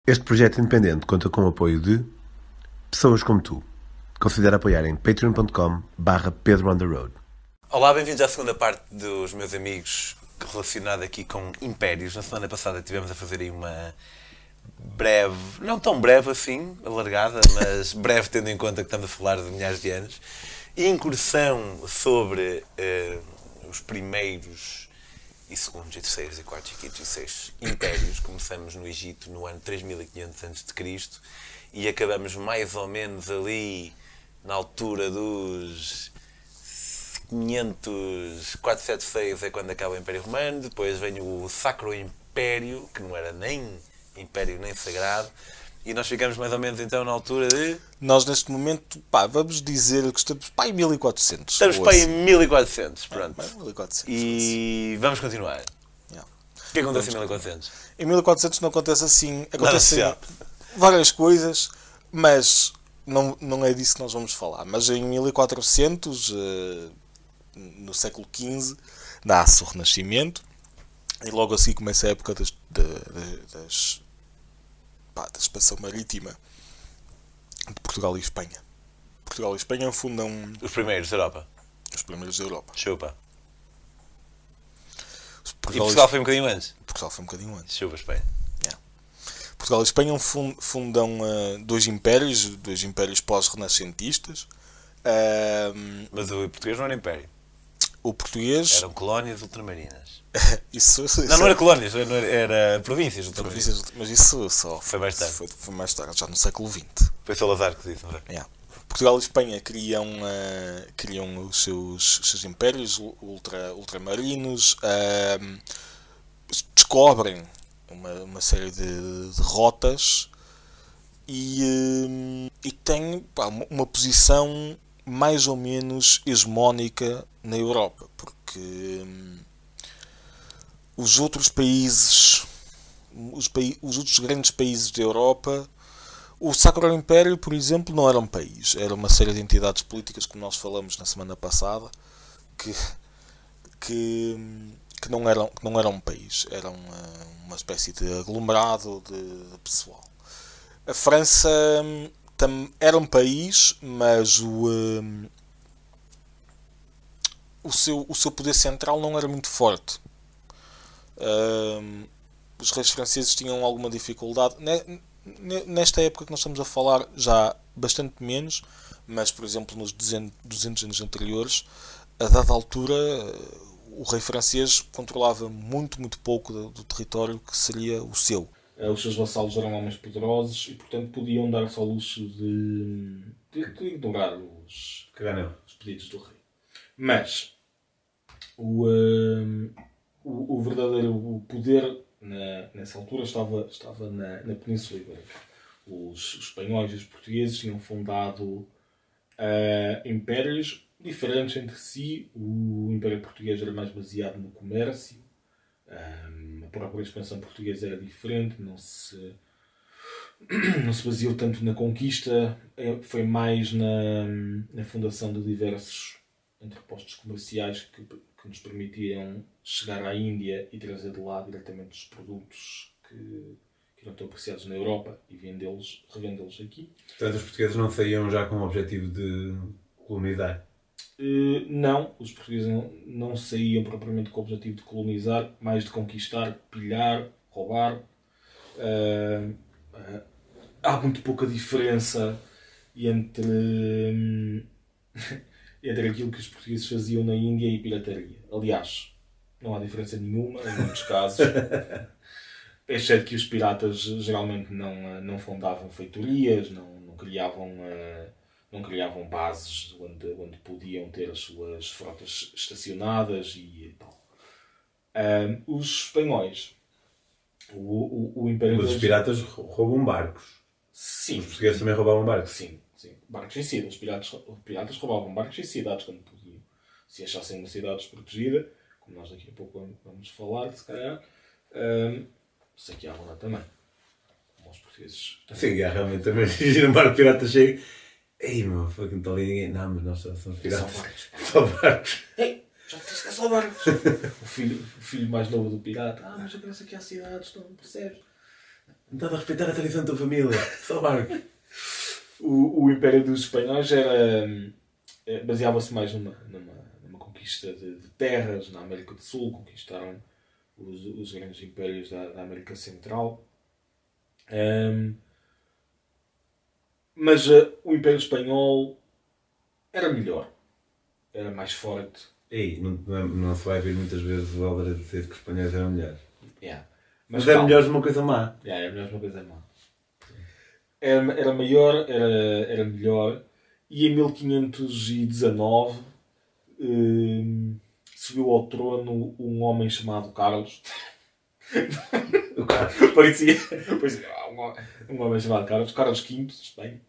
Este projeto independente conta com o apoio de pessoas como tu. Considera apoiar em patreon.com/Pedro on the Road. Olá, bem-vindos à segunda parte dos meus amigos relacionada aqui com impérios. Na semana passada estivemos a fazer aí uma breve, não tão breve assim, alargada, mas breve tendo em conta que estamos a falar de milhares de anos, incursão sobre os primeiros e segundos, e terceiros, e quartos, e quintos, e sextos impérios. Começamos no Egito no ano 3500 a.C. e acabamos mais ou menos ali na altura dos 500, 476 é quando acaba o Império Romano. Depois vem o Sacro Império, que não era nem Império nem Sagrado, e nós ficamos mais ou menos então na altura de... Nós neste momento, vamos dizer que estamos em 1400. Estamos para aí em 1400, pronto. 1400. E vamos continuar. Yeah. O que acontece em 1400? Em 1400 não acontece assim. Acontecem Não, várias coisas, mas não é disso que nós vamos falar. Mas em 1400, no século XV, dá-se o Renascimento e logo assim começa a época da expansão marítima de Portugal e Espanha. Portugal e Espanha fundam Os primeiros da Europa. os primeiros da Europa. Chupa. E Portugal Portugal foi um bocadinho antes. Portugal foi um bocadinho antes. Chupa, Espanha. Portugal e Espanha fundam dois impérios pós-renascentistas. Mas o português não era império. O português... Eram colónias ultramarinas. Isso Não era colónias, era províncias ultramarinas. Mas isso só Foi mais tarde. Foi mais tarde, já no século XX. Foi Salazar que disse, não é? Yeah. Portugal e Espanha criam os seus impérios ultramarinos, descobrem uma série de rotas e têm uma posição mais ou menos hegemónica na Europa, porque os outros países, os outros grandes países da Europa, o Sacro Império, por exemplo, não era um país, era uma série de entidades políticas, como nós falamos na semana passada, que não era um país, era uma espécie de aglomerado de pessoal. A França era um país, mas o seu poder central não era muito forte. Os reis franceses tinham alguma dificuldade. Nesta época que nós estamos a falar, já bastante menos, mas, por exemplo, nos 200 anos anteriores, a dada altura, o rei francês controlava muito pouco do território que seria o seu. Os seus vassalos eram homens poderosos e, portanto, podiam dar-se ao luxo de ignorar os pedidos do rei. Mas o verdadeiro poder nessa altura estava na Península Ibérica. Os espanhóis e os portugueses tinham fundado impérios diferentes entre si. O Império Português era mais baseado no comércio. A própria expansão portuguesa era diferente, não se baseou tanto na conquista, foi mais na fundação de diversos entrepostos comerciais que nos permitiam chegar àÍndia e trazer de lá diretamente os produtos que eram tão apreciados na Europa e revendê-los aqui. Portanto, os portugueses não saíam já com o objetivo de colonizar? Não, os portugueses não saíam propriamente com o objetivo de colonizar, mais de conquistar, pilhar, roubar. Há muito pouca diferença entre aquilo que os portugueses faziam na Índia e pirataria. Aliás, não há diferença nenhuma em muitos casos, exceto que os piratas geralmente não fundavam feitorias, não criavam bases onde podiam ter as suas frotas estacionadas e tal. Os espanhóis, o Império... Mas os piratas roubam barcos. Sim. Os portugueses também roubavam barcos. Sim. Barcos em cidades. Os piratas roubavam barcos em cidades quando podiam. Se achassem uma cidade desprotegida, como nós daqui a pouco vamos falar, se calhar, saqueavam-na também. Como os portugueses. Sim, realmente também. Imagina um barco pirata chega. Ei, meu, foi que não está ali ninguém. Não, mas nós somos piratas. Só barcos. Ei, já te disse que é só barcos. o filho mais novo do pirata. Mas eu quero saquear cidades, não percebes? Não estás a respeitar a tradição da tua família. Só barco. O Império dos Espanhóis baseava-se mais numa conquista de terras na América do Sul. Conquistaram os grandes impérios da América Central. Mas o Império Espanhol era melhor. Era mais forte. Ei, não se vai ver muitas vezes o Helder a dizer que os espanhóis eram melhores. Yeah. Mas é melhor de uma coisa má. É melhor de uma coisa má. Era maior, era melhor. E em 1519 subiu ao trono um homem chamado Carlos. O cara. parecia um homem chamado Carlos V de Espanha.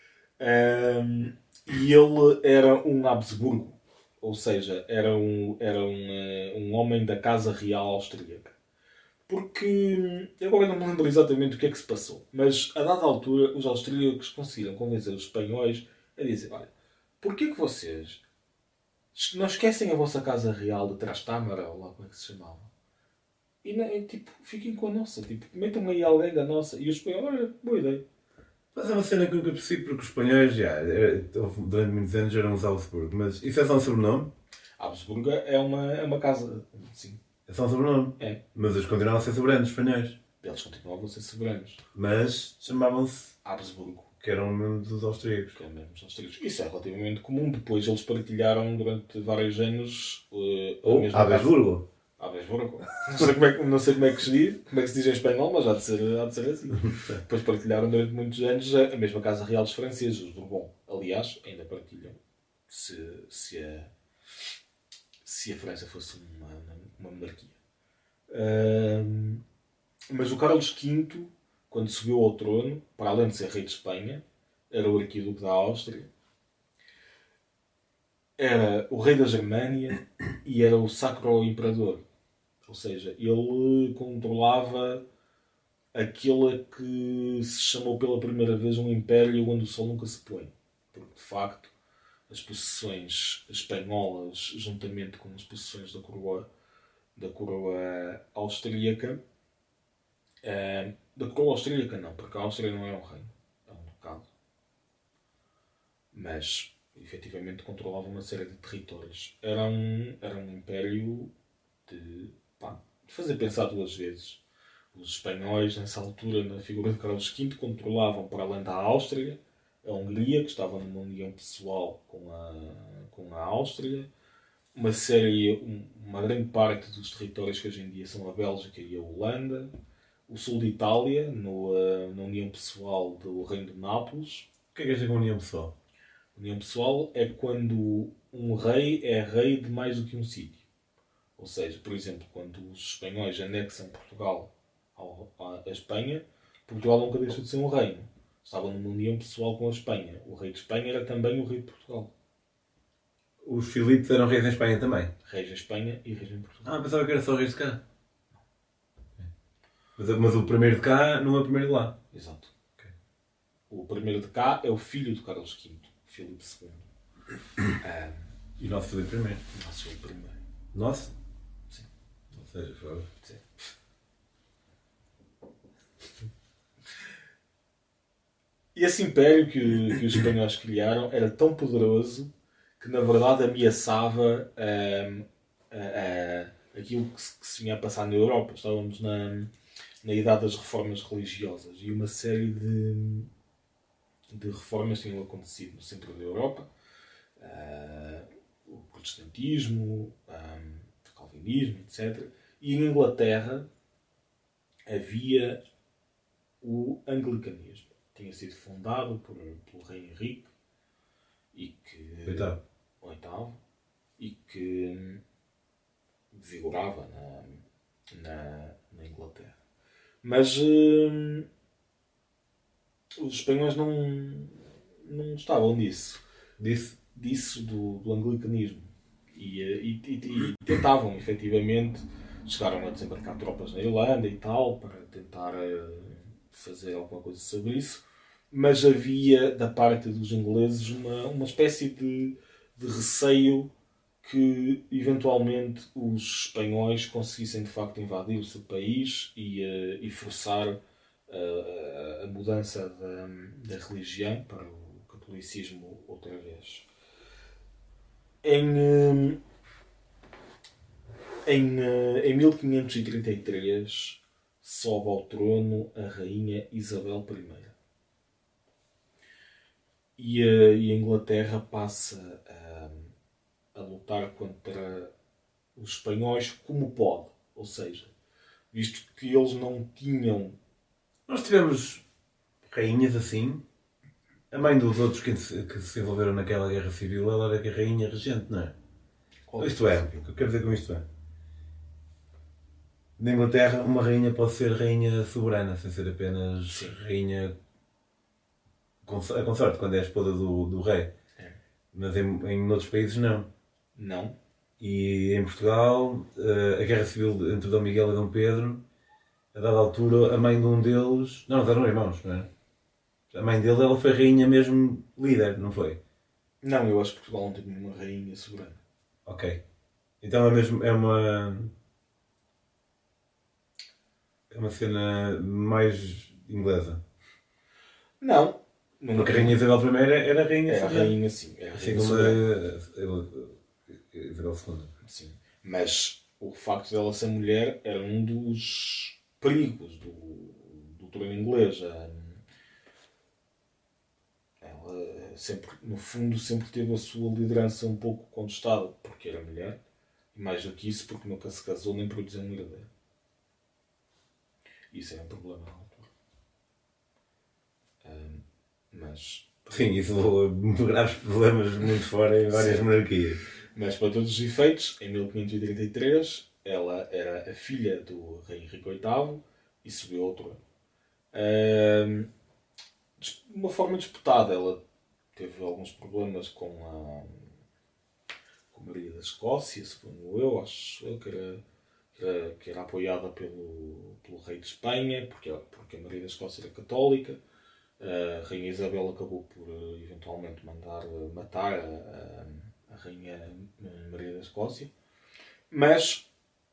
E ele era um Habsburgo, ou seja, era um homem da Casa Real Austríaca. Porque agora não me lembro exatamente o que é que se passou, mas a dada altura os austríacos conseguiram convencer os espanhóis a dizer: olha, porquê que vocês não esquecem a vossa Casa Real de Trastámara, ou lá como é que se chamava? E tipo, fiquem com a nossa, tipo, metam aí alguém da nossa. E os espanhóis: olha, boa ideia. Mas é uma cena que nunca percebi, porque os espanhóis, durante muitos anos, eram os Habsburgo. Mas isso é só um sobrenome? Habsburgo é uma casa, sim. É só um sobrenome? É. Mas eles continuavam a ser soberanos espanhóis. Eles continuavam a ser soberanos. Mas chamavam-se, Habsburgo. que eram membros dos austríacos. Que eram mesmo os austríacos. Isso é relativamente comum. Depois eles partilharam durante vários anos Ou Habsburgo. Habsburgo. Não sei como é que se diz em espanhol, mas há de ser assim. Depois partilharam durante muitos anos a mesma Casa Real dos franceses, os Bourbon. Aliás, ainda partilham. Se a França fosse uma monarquia. Mas o Carlos V, quando subiu ao trono, para além de ser rei de Espanha, era o arquiduque da Áustria, era o rei da Germânia e era o Sacro Imperador. Ou seja, ele controlava aquilo a que se chamou pela primeira vez um império onde o sol nunca se põe. Porque, de facto, as possessões espanholas, juntamente com as possessões da coroa austríaca, da coroa austríaca não, porque a Áustria não é um reino, é um ducado. Mas, efetivamente, controlava uma série de territórios. Era um império de fazer pensar duas vezes. Os espanhóis, nessa altura, na figura de Carlos V, controlavam, para além da Áustria, a Hungria, que estava numa união pessoal com a Áustria, uma grande parte dos territórios que hoje em dia são a Bélgica e a Holanda, o sul de Itália, na união pessoal do Reino de Nápoles. O que é dizer com união pessoal? União pessoal é quando um rei é rei de mais do que um sítio. Ou seja, por exemplo, quando os espanhóis anexam Portugal à Espanha, Portugal nunca deixou de ser um reino. Estava numa união pessoal com a Espanha. O rei de Espanha era também o rei de Portugal. Os Filipes eram reis em Espanha também? Reis em Espanha e reis em Portugal. Pensava que era só reis de cá. Mas o primeiro de cá não é o primeiro de lá. Exato. Okay. O primeiro de cá é o filho de Carlos V, Filipe II. E o nosso Filipe I. Nosso Filipe I. Nosso? Sim. Ou seja, foi. Sim. E esse império que os espanhóis criaram era tão poderoso que, na verdade, ameaçava aquilo que se vinha a passar na Europa. Estávamos na idade das reformas religiosas e uma série de reformas tinham acontecido no centro da Europa. O protestantismo, o calvinismo, etc. E em Inglaterra havia o anglicanismo. Tinha sido fundado pelo rei Henrique oitavo e que vigorava na Inglaterra. Mas os espanhóis não estavam nisso. Disso do anglicanismo. E tentavam, efetivamente, chegaram a desembarcar tropas na Irlanda e tal, para tentar fazer alguma coisa sobre isso. Mas havia, da parte dos ingleses, uma espécie de receio que, eventualmente, os espanhóis conseguissem, de facto, invadir o seu país e forçar a mudança da religião para o catolicismo outra vez. Em 1533 sobe ao trono a rainha Isabel I. E a Inglaterra passa a lutar contra os espanhóis como pode. Ou seja, visto que eles não tinham... Nós tivemos rainhas assim. A mãe dos outros que se envolveram naquela guerra civil, ela era a rainha regente, não é? Isto é, o que eu quero dizer com isto é... Na Inglaterra, uma rainha pode ser rainha soberana, sem ser apenas rainha a consorte, quando é a esposa do rei. É. Mas em outros países não. Não. E em Portugal, a guerra civil entre Dom Miguel e Dom Pedro, a dada altura, a mãe de um deles... Não, eram irmãos, não é? A mãe dele, ela foi rainha mesmo líder, não foi? Não, eu acho que Portugal não tem nenhuma rainha soberana. Ok. Então é uma cena mais inglesa. Não. Porque a rainha Isabel I era a rainha Era a rainha, sim. Era a assim rainha como soberana. Isabel II. Sim. Mas o facto dela ser mulher era um dos perigos do trono inglês. Ela sempre, no fundo, sempre teve a sua liderança um pouco contestada porque era mulher. E mais do que isso, porque nunca se casou nem produziu um herdeiro. Isso é um problema na altura. Mas... Sim, isso levou a graves problemas muito fora em várias monarquias. Mas para todos os efeitos, em 1533, ela era a filha do rei Henrique VIII e subiu ao trono. De uma forma disputada, ela teve alguns problemas com a Maria da Escócia, suponho eu, acho eu, que era apoiada pelo rei de Espanha, porque a Maria da Escócia era católica. A rainha Isabel acabou por eventualmente mandar matar a rainha Maria da Escócia. Mas,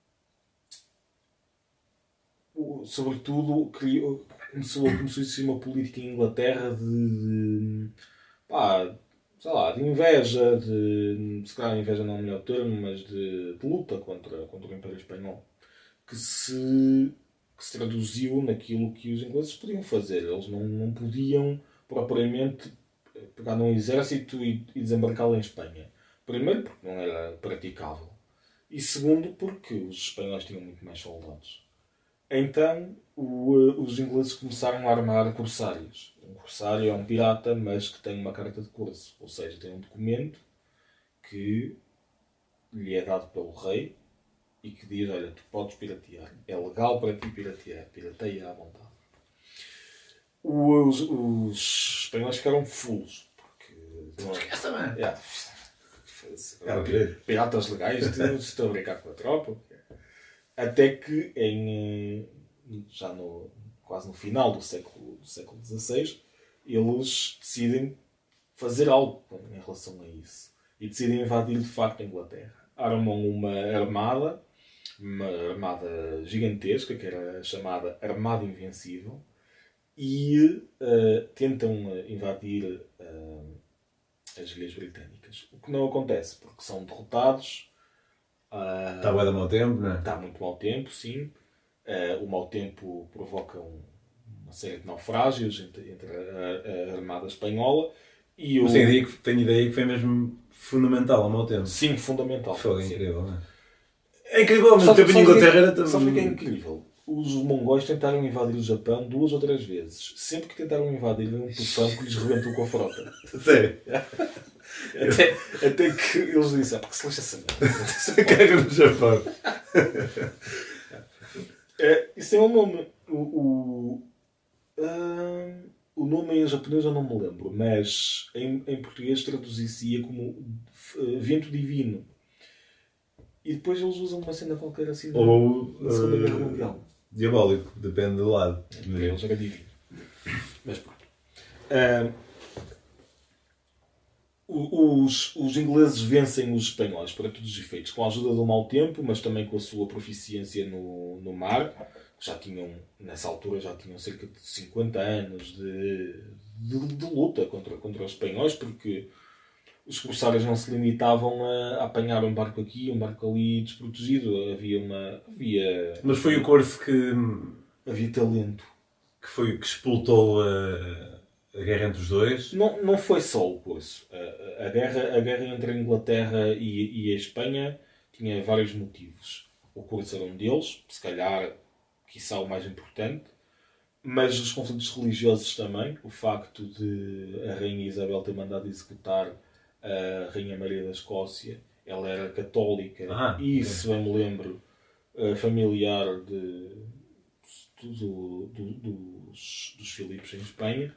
sobretudo, começou a existir uma política em Inglaterra de inveja, se calhar inveja não é o melhor termo, mas de luta contra o Império Espanhol, que se traduziu naquilo que os ingleses podiam fazer. Eles não podiam propriamente pegar num exército e desembarcá-lo em Espanha. Primeiro, porque não era praticável. E segundo, porque os espanhóis tinham muito mais soldados. Então, os ingleses começaram a armar corsários. Um corsário é um pirata, mas que tem uma carta de corso. Ou seja, tem um documento que lhe é dado pelo rei e que diz, olha, tu podes piratear. É legal para ti piratear. Pirateia à vontade. Os espanhóis ficaram fulos. Porque... Esquece, mano. Piratas legais, estou a brincar com a tropa. Até que, quase no final do século XVI, eles decidem fazer algo em relação a isso. E decidem invadir, de facto, a Inglaterra. Armam uma armada gigantesca, que era chamada Armada Invencível, e tentam invadir as Ilhas Britânicas. O que não acontece, porque são derrotados. Está bem de mau tempo, não é? Está muito mau tempo, sim. O mau tempo provoca uma série de naufrágios entre a Armada Espanhola e o... Mas tenho ideia que foi mesmo fundamental ao mau tempo. Sim, fundamental. Foi sim. incrível, não é? É incrível, mas o tempo em Inglaterra era também... Sabe o que é incrível? Os mongóis tentaram invadir o Japão 2 ou 3 vezes. Sempre que tentaram invadir, um tufão que lhes rebentou com a frota. Sério? Até que eles disseram, porque se lixa essa merda. Caga no Japão. Isso tem um nome. O nome em japonês eu não me lembro, mas em português traduzia como vento divino. E depois eles usam uma cena qualquer assim ou na Segunda Guerra Mundial. Diabólico, depende do lado. Para eles era divino. Mas pronto. Os ingleses vencem os espanhóis para todos os efeitos, com a ajuda do mau tempo, mas também com a sua proficiência no mar, nessa altura já tinham cerca de 50 anos de luta contra os espanhóis, porque os corsários não se limitavam a apanhar um barco aqui, um barco ali desprotegido. Mas foi o Corso que Havia talento. que explotou a guerra entre os dois. Não foi só o Corso. A guerra entre a Inglaterra e a Espanha tinha vários motivos. O Corso era um deles, se calhar, quiçá o mais importante, mas os conflitos religiosos também. O facto de a Rainha Isabel ter mandado executar a Rainha Maria da Escócia. Ela era católica e, se bem me lembro, familiar dos Filipos em Espanha.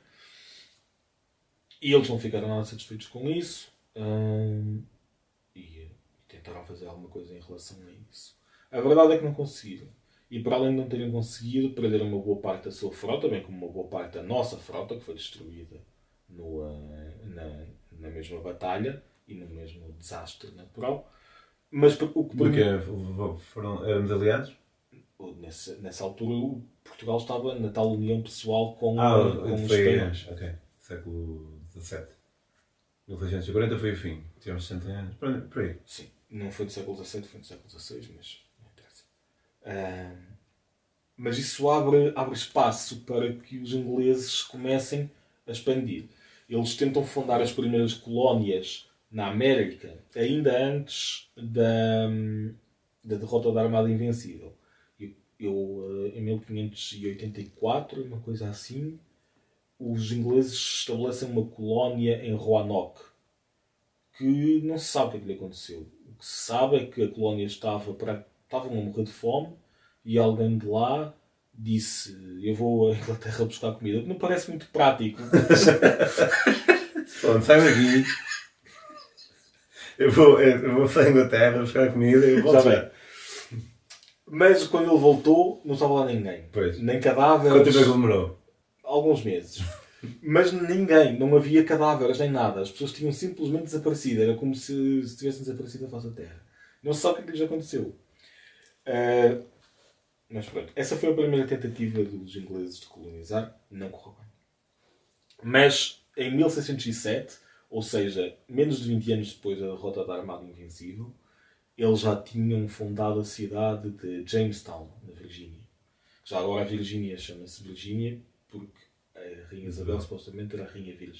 E eles não ficaram nada satisfeitos com isso e tentaram fazer alguma coisa em relação a isso. A verdade é que não conseguiram. E para além de não terem conseguido, perderam uma boa parte da sua frota, bem como uma boa parte da nossa frota, que foi destruída na mesma batalha e no mesmo desastre natural. Mas o que Porque éramos aliados? Nessa altura, Portugal estava na tal união pessoal com os foi espanhóis. ok, século XVII. 1640 foi o fim. Tivemos 60 anos. Por aí. Sim, não foi do século XVII, foi do século XVI, mas não interessa. Mas isso abre espaço para que os ingleses comecem a expandir. Eles tentam fundar as primeiras colónias na América ainda antes da derrota da Armada Invencível. Em 1584, uma coisa assim, os ingleses estabelecem uma colónia em Roanoke, que não se sabe o que lhe aconteceu. O que se sabe é que a colónia estavam a morrer de fome e alguém de lá disse: eu vou à Inglaterra buscar comida, o que não parece muito prático. Pronto, sai daqui. Eu vou sair à Inglaterra buscar comida e eu volto. Já bem. Mas quando ele voltou, não estava lá ninguém. Pois. Nem cadáveres. Quanto tempo é que demorou? Alguns meses. Mas ninguém, não havia cadáveres nem nada. As pessoas tinham simplesmente desaparecido. Era como se tivessem desaparecido da face da Terra. Não se sabe o que lhes aconteceu. Mas pronto, essa foi a primeira tentativa dos ingleses de colonizar. Não correu bem. Mas em 1607, ou seja, menos de 20 anos depois da derrota da Armada Invencível, eles já tinham fundado a cidade de Jamestown, na Virgínia. Já agora a Virgínia chama-se Virgínia porque a Rainha Isabel supostamente era a Rainha Virgem.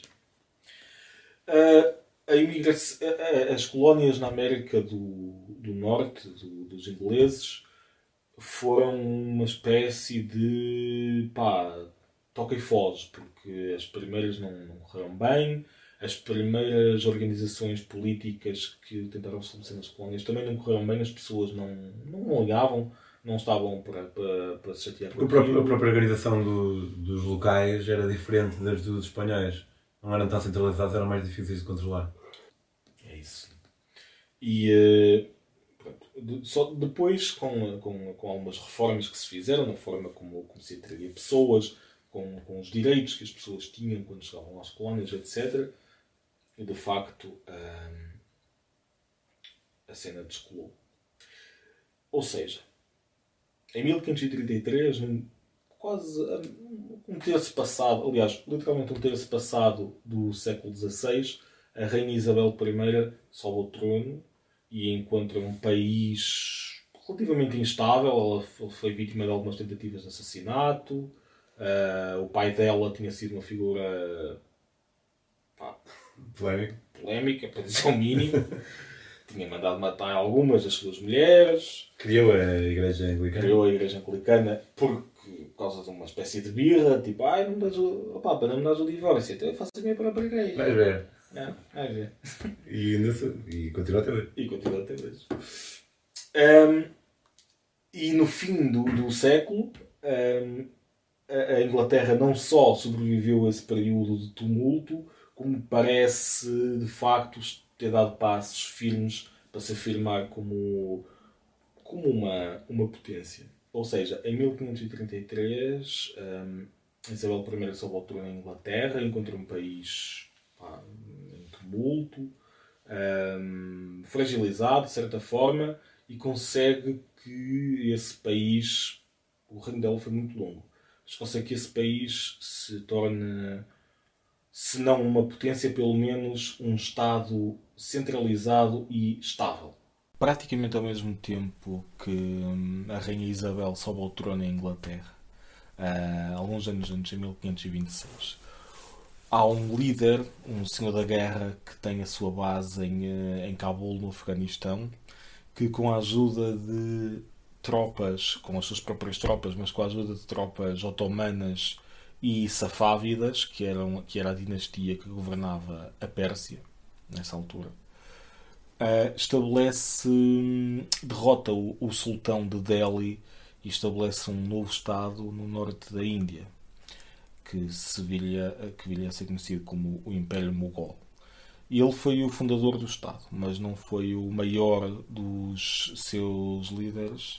As colónias na América do Norte, dos ingleses, foram uma espécie de toca e foge, porque as primeiras não correram bem. As primeiras organizações políticas que tentaram estabelecer nas colónias também não correram bem, as pessoas não ligavam, não estavam para se chatear com aquilo. A própria organização dos locais era diferente das dos espanhóis. Não eram tão centralizados, eram mais difíceis de controlar. É isso. E só depois, com algumas reformas que se fizeram, na forma como se atraía pessoas, com os direitos que as pessoas tinham quando chegavam às colónias, etc., de facto a cena descolou. Ou seja, em 1533, quase um terço passado, aliás, literalmente um terço passado do século XVI, a Rainha Isabel I sobe ao trono e encontra um país relativamente instável. Ela foi vítima de algumas tentativas de assassinato. O pai dela tinha sido uma figura polémica, para dizer o mínimo. Tinha mandado matar algumas das suas mulheres. Criou a Igreja Anglicana por causa de uma espécie de birra, tipo, não me dás não me dás o divórcio, então eu faço a minha própria igreja. Vais ver. Vais ver. E continua até hoje. E no fim do século, a Inglaterra não só sobreviveu a esse período de tumulto, como parece de facto ter dado passos firmes para se afirmar como uma potência. Ou seja, em 1533, Isabel I sobe ao trono na Inglaterra, encontra um país em tumulto, fragilizado de certa forma, e consegue que esse país O reino dela foi muito longo. Mas consegue que esse país se torne, se não uma potência, pelo menos um Estado centralizado e estável. Praticamente ao mesmo tempo que a Rainha Isabel sobe ao trono em Inglaterra, alguns anos antes, em 1526, há um líder, um senhor da guerra, que tem a sua base em Cabul, no Afeganistão, que com a ajuda de tropas, com as suas próprias tropas, mas com a ajuda de tropas otomanas e safávidas, que era a dinastia que governava a Pérsia nessa altura, derrota o sultão de Delhi e estabelece um novo Estado no norte da Índia, que viria a ser conhecido como o Império Mogol. Ele foi o fundador do Estado, mas não foi o maior dos seus líderes.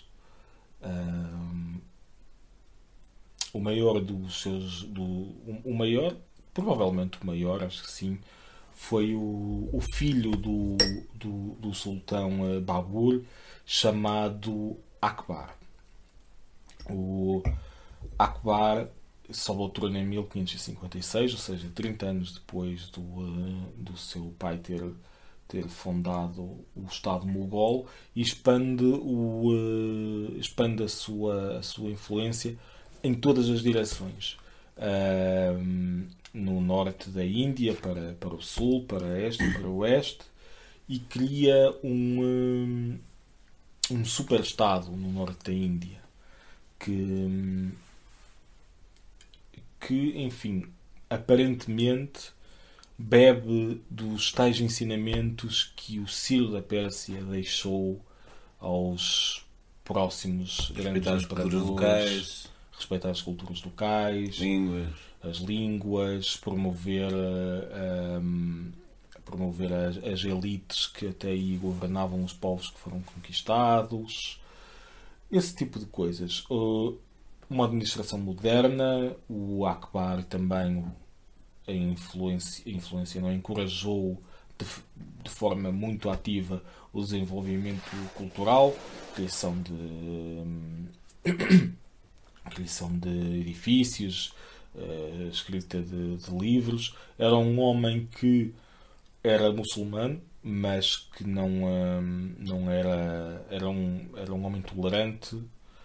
O maior dos seus. O maior, provavelmente o maior, acho que sim, foi o filho do sultão Babur, chamado Akbar. O Akbar sobe ao trono em 1556, ou seja, 30 anos depois do seu pai ter fundado o Estado Mogol, e expande a sua influência em todas as direções. No norte da Índia, para o sul, para este, para o oeste, e cria um super-estado no norte da Índia que, enfim, aparentemente bebe dos tais ensinamentos que o Ciro da Pérsia deixou aos próximos grandes imperadores: respeitar as culturas locais, as línguas, promover as elites que até aí governavam os povos que foram conquistados, esse tipo de coisas. Uma administração moderna. O Akbar também a influência não encorajou de forma muito ativa o desenvolvimento cultural, criação de edifícios, escrita de livros. Era um homem que era muçulmano, mas que não era um homem tolerante,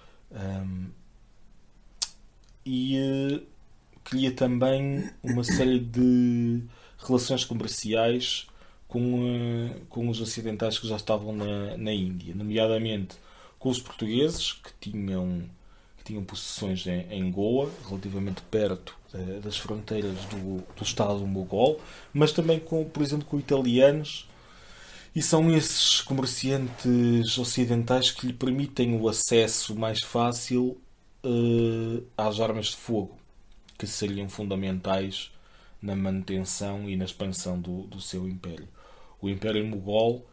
e cria também uma série de relações comerciais com os ocidentais que já estavam na Índia, nomeadamente com os portugueses, que tinham possessões em Goa, relativamente perto das fronteiras do Estado Mogol, mas também, por exemplo, com italianos. E são esses comerciantes ocidentais que lhe permitem o acesso mais fácil às armas de fogo, que seriam fundamentais na manutenção e na expansão do seu império. O Império Mogol,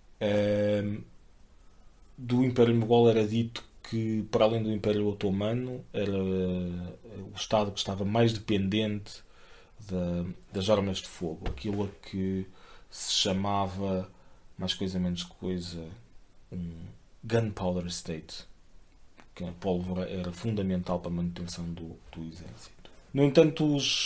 do Império Mogol era dito que, para além do Império Otomano, era o Estado que estava mais dependente das armas de fogo, aquilo a que se chamava, mais coisa menos coisa, um gunpowder state, que a pólvora era fundamental para a manutenção do exército. No entanto,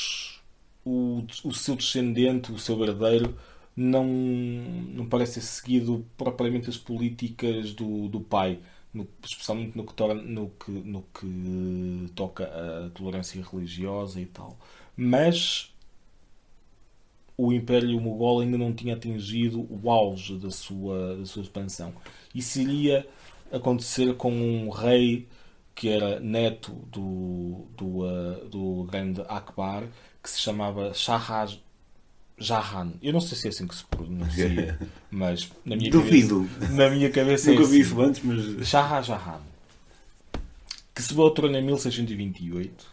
o seu descendente, o seu herdeiro, não parece ter seguido propriamente as políticas do pai, especialmente no que toca à tolerância religiosa e tal. Mas o Império Mogol ainda não tinha atingido o auge da sua expansão. Isso iria acontecer com um rei que era neto do grande Akbar, que se chamava Shah Jahan. Eu não sei se é assim que se pronuncia, mas na minha cabeça nunca é assim. vi isso antes, mas Shah Jahan, que subiu ao trono em 1628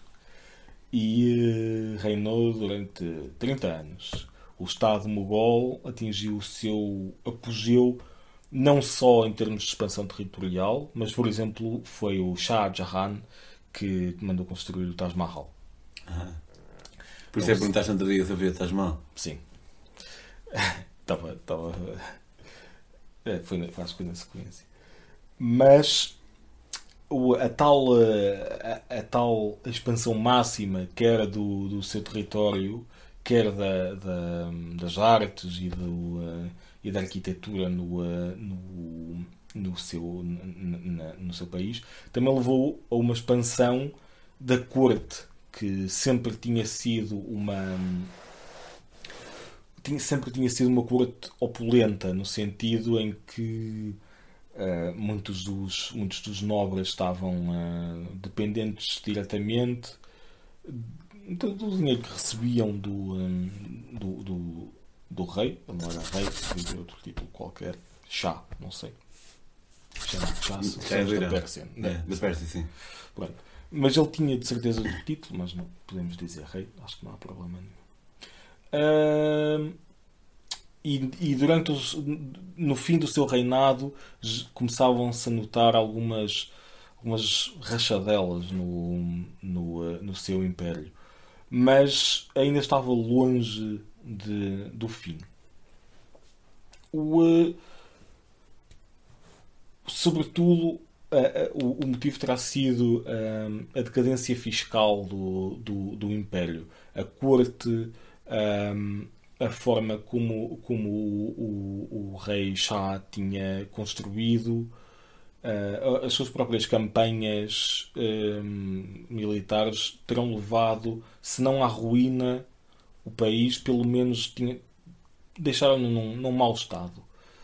e reinou durante 30 anos. O Estado Mogol atingiu o seu apogeu não só em termos de expansão territorial, mas, por exemplo, foi o Shah Jahan que mandou construir o Taj Mahal. Por isso é que perguntaste antes dias a ver Taj Mahal. Sim. Foi na sequência. Mas a tal expansão máxima, quer do seu território, quer das artes e da arquitetura no seu país, também levou a uma expansão da corte, que sempre tinha sido uma corte opulenta, no sentido em que muitos dos nobres estavam dependentes diretamente do dinheiro que recebiam do rei. Ele não era rei, recebia outro título qualquer, Shah, não sei. Shah da Pérsia. Da Pérsia, sim. Pronto. Mas ele tinha de certeza do título, mas não podemos dizer rei, acho que não há problema nenhum. E no fim do seu reinado começavam-se a notar algumas rachadelas no seu império, mas ainda estava longe do fim. Sobretudo, o motivo terá sido a decadência fiscal do império, a corte, a forma como o rei Shah tinha construído as suas próprias campanhas militares terão levado, se não à ruína, o país, pelo menos deixaram-no num mau estado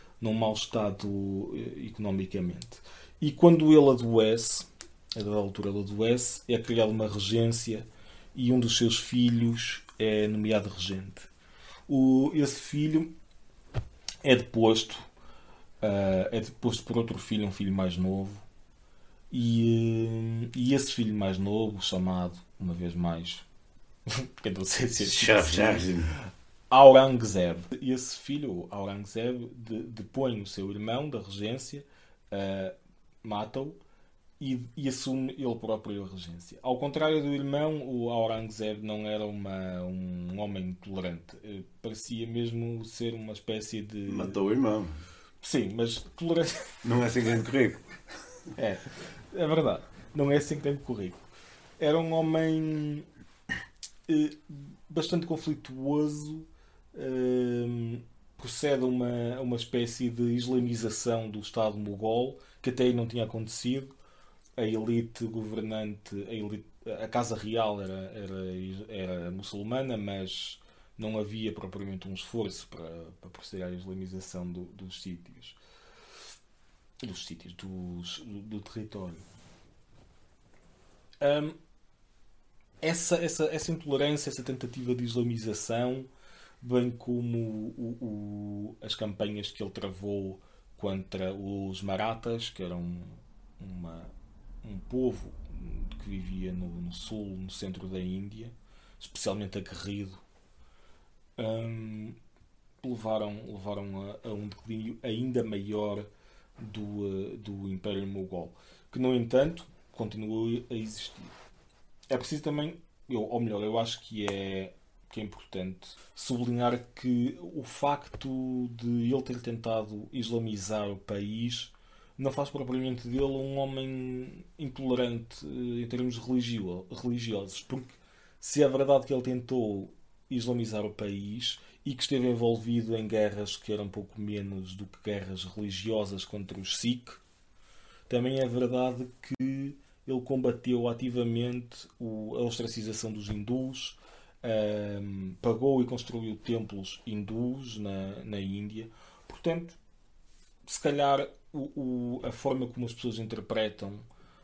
economicamente. E quando ele adoece, a dada altura ele adoece, é criada uma regência e um dos seus filhos é nomeado regente. Esse filho é deposto por outro filho, um filho mais novo, e esse filho mais novo, chamado, uma vez mais, que não sei se Aurangzeb. Esse filho, Aurangzeb, depõe o seu irmão da regência, mata-o e assume ele próprio a regência. Ao contrário do irmão, o Aurangzeb não era um homem intolerante. Parecia mesmo ser uma espécie de... Matou o irmão. Sim, mas tolerante... Não é assim grande currículo. É verdade. Não é assim grande currículo. Era um homem bastante conflituoso, procede a uma espécie de islamização do Estado mogol, que até aí não tinha acontecido. A elite governante, a Casa Real era muçulmana, mas não havia propriamente um esforço para proceder à islamização dos sítios. Do território. Essa intolerância, essa tentativa de islamização, bem como as campanhas que ele travou contra os Marathas, que eram um povo que vivia no sul, no centro da Índia, especialmente aguerrido, levaram a um declínio ainda maior do Império Mogol, que no entanto continuou a existir. É preciso também, eu acho que é importante sublinhar que o facto de ele ter tentado islamizar o país não faz propriamente dele um homem intolerante em termos religiosos, porque se é verdade que ele tentou islamizar o país e que esteve envolvido em guerras que eram pouco menos do que guerras religiosas contra os Sikh, também é verdade que ele combateu ativamente a ostracização dos hindus, pagou e construiu templos hindus na Índia. Portanto, se calhar a forma como as pessoas interpretam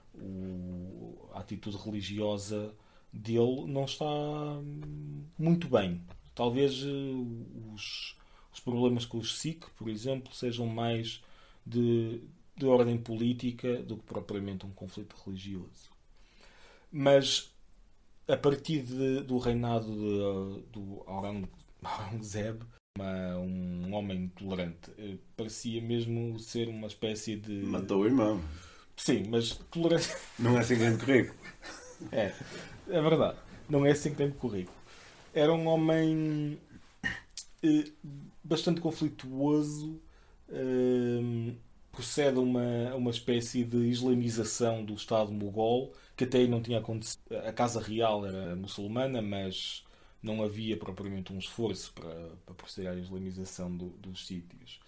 a atitude religiosa dele não está muito bem. Talvez os problemas com os Sikh, por exemplo, sejam mais de ordem política do que propriamente um conflito religioso. Mas a partir do reinado do Aurangzeb, um homem intolerante, parecia mesmo ser uma espécie de... Matou o irmão. Sim, mas tolerante... Não é assim grande currículo. É verdade. Não é assim grande currículo. Era um homem bastante conflituoso, procede uma espécie de islamização do Estado mogol, que até aí não tinha acontecido. A Casa Real era muçulmana, mas não havia propriamente um esforço para proceder à islamização dos sítios.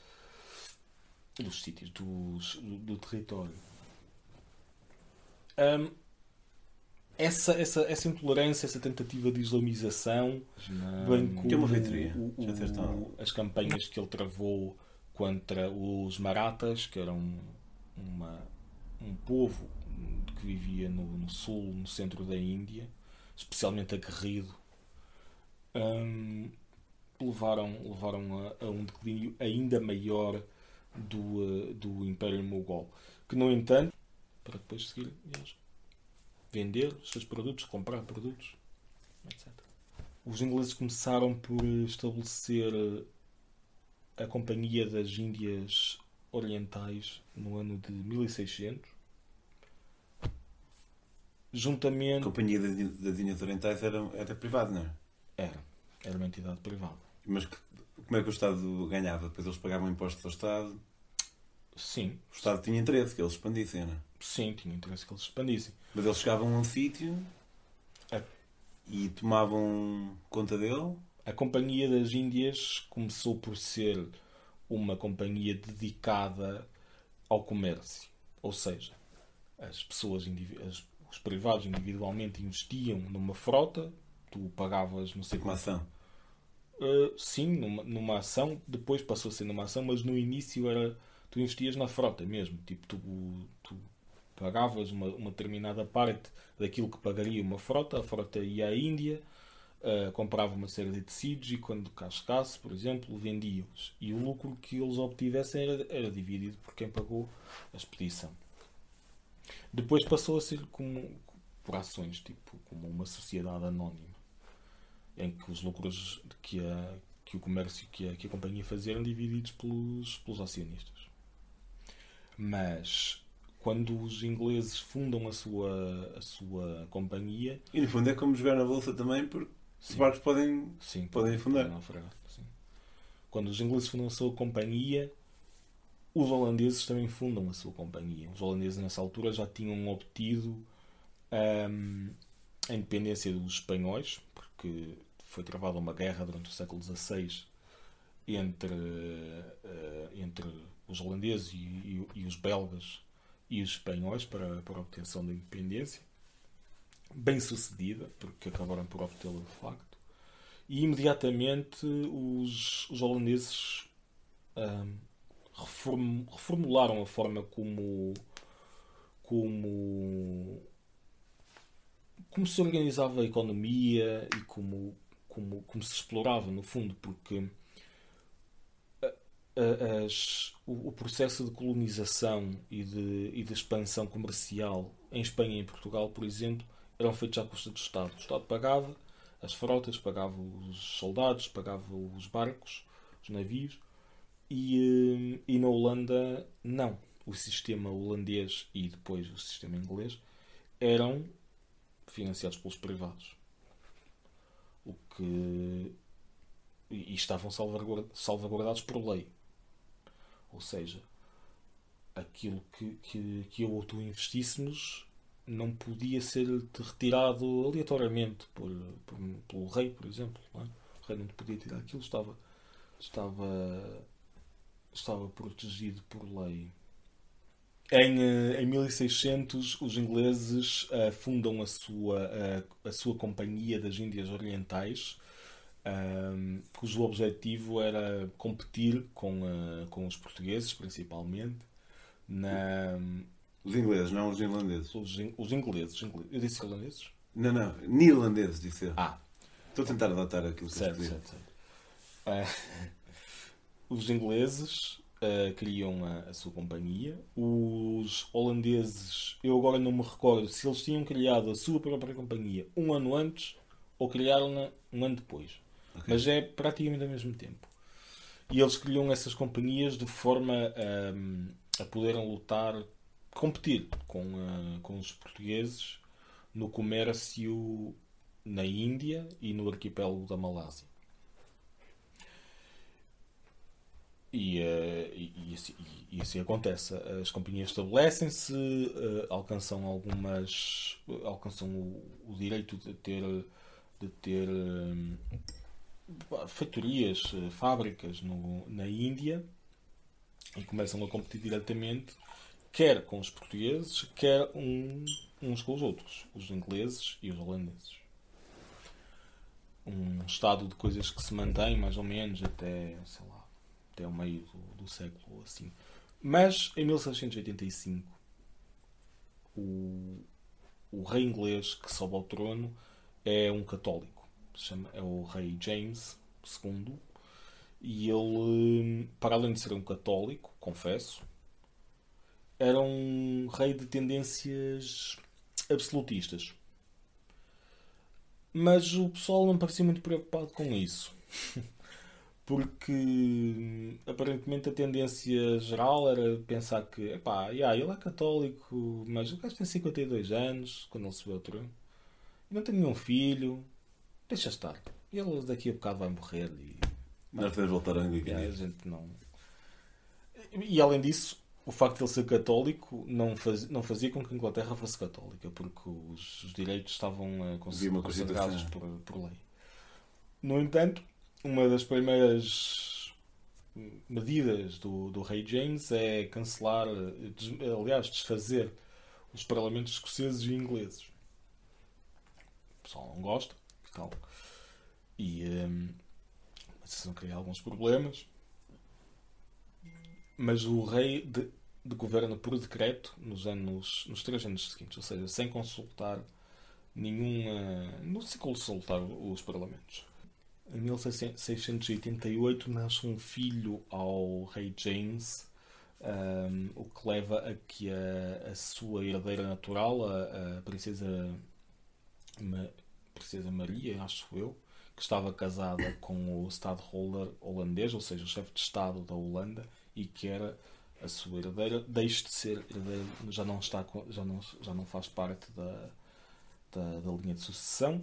Do território. Essa intolerância, essa tentativa de islamização, bem como Que é uma feitoria. Já disseste as campanhas que ele travou contra os Marathas, que eram um povo que vivia no sul, no centro da Índia, especialmente aguerrido, levaram a um declínio ainda maior do Império Mogol, que no entanto, para depois seguir vender os seus produtos, comprar produtos, etc. Os ingleses começaram por estabelecer a Companhia das Índias Orientais no ano de 1600, juntamente... A Companhia das Índias Orientais era privada, não é? Era uma entidade privada. Mas como é que o Estado ganhava? Depois eles pagavam impostos ao Estado? Sim. O Estado tinha interesse que eles expandissem, não é? Sim, tinha interesse que eles expandissem. Mas eles chegavam a um sítio e tomavam conta dele? A Companhia das Índias começou por ser uma companhia dedicada ao comércio. Ou seja, as pessoas, os privados individualmente investiam numa frota, tu pagavas, não sei Uma ação? Sim, numa ação, depois passou a ser numa ação, mas no início era tu investias na frota mesmo. Tipo, tu pagavas uma determinada parte daquilo que pagaria uma frota, a frota ia à Índia, comprava uma série de tecidos e quando cá chegasse, por exemplo, vendia-os. E o lucro que eles obtivessem era dividido por quem pagou a expedição. Depois passou a ser por ações, tipo, como uma sociedade anónima, em que os lucros que o comércio que a companhia fazia eram divididos pelos acionistas. Mas quando os ingleses fundam a sua companhia... E no fundo é como jogar na bolsa também, porque os barcos podem afundar. Sim. Quando os ingleses fundam a sua companhia, os holandeses também fundam a sua companhia. Os holandeses nessa altura já tinham obtido a independência dos espanhóis, porque foi travada uma guerra durante o século XVI entre os holandeses e os belgas e os espanhóis para a obtenção da independência, bem sucedida, porque acabaram por obtê-la de facto, e imediatamente os holandeses reformularam a forma como se organizava a economia e como se explorava, no fundo, porque o processo de colonização e de expansão comercial em Espanha e em Portugal, por exemplo, eram feitos à custa do Estado. O Estado pagava as frotas, pagava os soldados, pagava os barcos, os navios, e na Holanda, não. O sistema holandês e depois o sistema inglês eram financiados pelos privados. E estavam salvaguardados por lei. Ou seja, aquilo que eu ou tu investíssemos não podia ser retirado aleatoriamente pelo rei, por exemplo. Não é? O rei não te podia tirar aquilo, estava protegido por lei. Em 1600, os ingleses fundam a sua Companhia das Índias Orientais, cujo objetivo era competir com os portugueses, principalmente. Os ingleses, não os irlandeses. Os ingleses. Eu disse irlandeses? Não. Neerlandeses, disse eu. Estou a tentar adotar aquilo que eu certo. Os ingleses criam a sua companhia. Os holandeses, eu agora não me recordo se eles tinham criado a sua própria companhia um ano antes ou criaram-na um ano depois. Okay. Mas é praticamente ao mesmo tempo. E eles criam essas companhias de forma a poderem competir com os portugueses no comércio na Índia e no arquipélago da Malásia. E assim acontece. As companhias estabelecem-se, alcançam o direito de ter feitorias, fábricas na Índia e começam a competir diretamente, quer com os portugueses, quer uns com os outros, os ingleses e os holandeses. Um estado de coisas que se mantém mais ou menos até, sei lá, até o meio do século assim. Mas em 1685 o rei inglês que sobe ao trono é um católico, é o rei James II, e ele, para além de ser um católico, confesso, era um rei de tendências absolutistas. Mas o pessoal não parecia muito preocupado com isso. Porque aparentemente a tendência geral era pensar que ele é católico, mas o gajo tem 52 anos quando ele subiu ao trono, e não tem nenhum filho, deixa estar. Ele daqui a bocado vai morrer e Nós podemos voltar a a gente não. E além disso, o facto de ele ser católico não fazia com que a Inglaterra fosse católica, porque os direitos estavam considerados por lei. No entanto, uma das primeiras medidas do rei James é cancelar, desfazer os parlamentos escoceses e ingleses. O pessoal não gosta e tal. Mas isso não cria alguns problemas. Mas o rei governa por decreto nos 3 anos seguintes, ou seja, sem consultar sem consultar os parlamentos. Em 1688 nasce um filho ao rei James, o que leva a que a sua herdeira natural, a princesa Maria, acho eu, que estava casada com o Stadtholder holandês, ou seja, o chefe de Estado da Holanda, e que era a sua herdeira, deixe de ser herdeira, já não faz parte da linha de sucessão.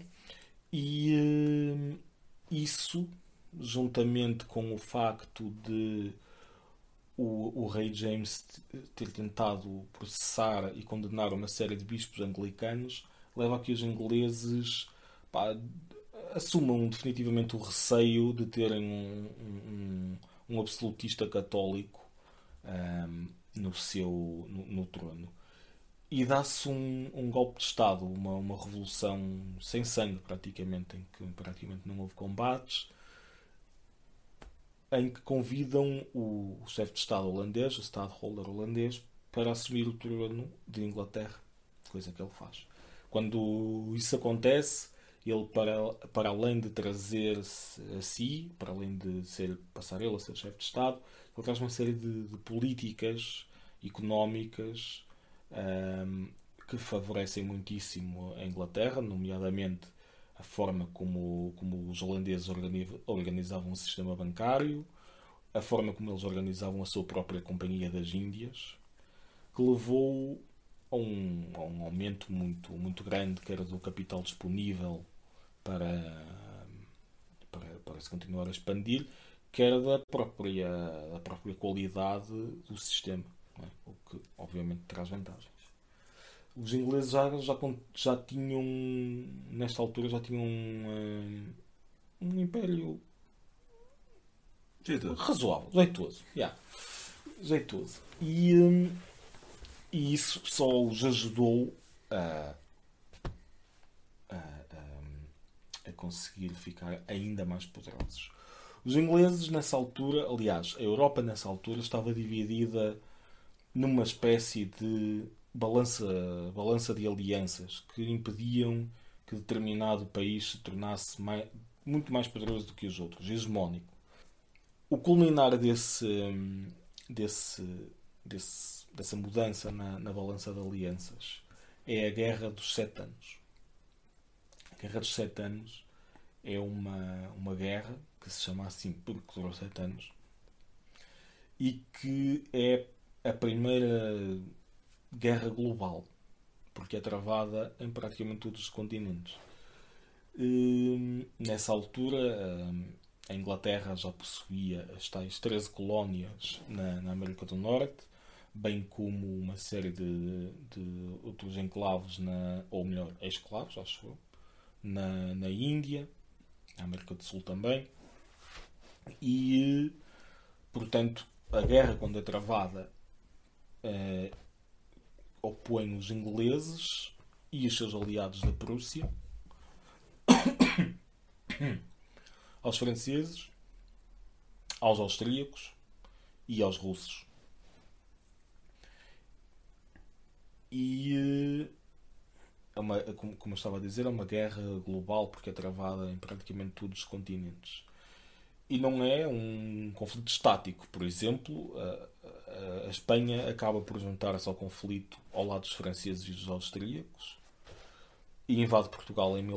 E isso, juntamente com o facto de o rei James ter tentado processar e condenar uma série de bispos anglicanos, leva a que os ingleses assumam definitivamente o receio de terem um absolutista católico no trono. E dá-se um golpe de Estado, uma revolução sem sangue praticamente, em que praticamente não houve combates, em que convidam o chefe de Estado holandês, o Stadtholder holandês, para assumir o trono de Inglaterra, coisa que ele faz. Quando isso acontece, ele, para além de trazer-se a si, para além de passar ele a ser chefe de Estado, ele traz uma série de políticas económicas que favorecem muitíssimo a Inglaterra, nomeadamente a forma como os holandeses organizavam o sistema bancário, a forma como eles organizavam a sua própria Companhia das Índias, que levou a um aumento muito, muito grande, que era do capital disponível para se continuar a expandir, que era da própria qualidade do sistema, não é? O que obviamente traz vantagens. Os ingleses já tinham, nesta altura, um império razoável, jeitoso. E isso só os ajudou a conseguir ficar ainda mais poderosos. Os ingleses nessa altura, aliás, a Europa nessa altura estava dividida numa espécie de balança de alianças que impediam que determinado país se tornasse muito mais poderoso do que os outros, hegemónico. O culminar dessa mudança na balança de alianças é a Guerra dos 7 Anos. A Guerra dos 7 Anos é uma guerra que se chama assim porque durou 7 anos e que é a primeira guerra global, porque é travada em praticamente todos os continentes. Nessa altura, a Inglaterra já possuía as tais 13 colónias na América do Norte, bem como uma série de outros enclaves, ou melhor, exclaves, acho eu, na Índia, na América do Sul também. E, portanto, a guerra, quando é travada, opõe os ingleses e os seus aliados da Prússia aos franceses, aos austríacos e aos russos. E, como eu estava a dizer, é uma guerra global, porque é travada em praticamente todos os continentes. E não é um conflito estático. Por exemplo, a Espanha acaba por juntar-se ao conflito ao lado dos franceses e dos austríacos e invade Portugal em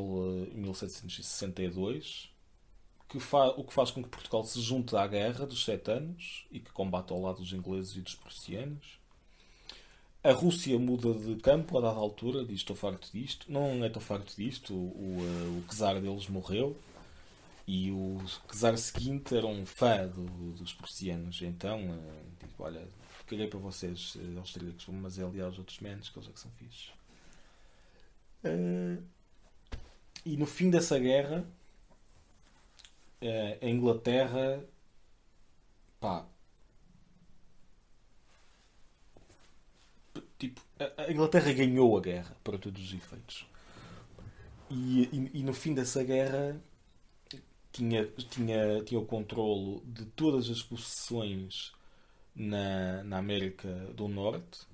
1762, o que faz com que Portugal se junte à Guerra dos 7 Anos e que combate ao lado dos ingleses e dos prussianos. A Rússia muda de campo a dada altura, diz: estou farto disto. Não é estou farto disto, o czar deles morreu e o czar seguinte era um fã dos prussianos. Então, digo: olha, caguei para vocês, austríacos, mas é aliás aos outros menos, que eles é que são fixes. E no fim dessa guerra, a Inglaterra, a Inglaterra ganhou a guerra para todos os efeitos. E no fim dessa guerra tinha o controlo de todas as possessões na América do Norte,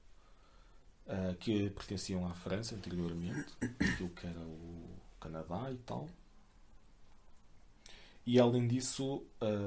que pertenciam à França anteriormente, aquilo que era o Canadá e tal. E além disso,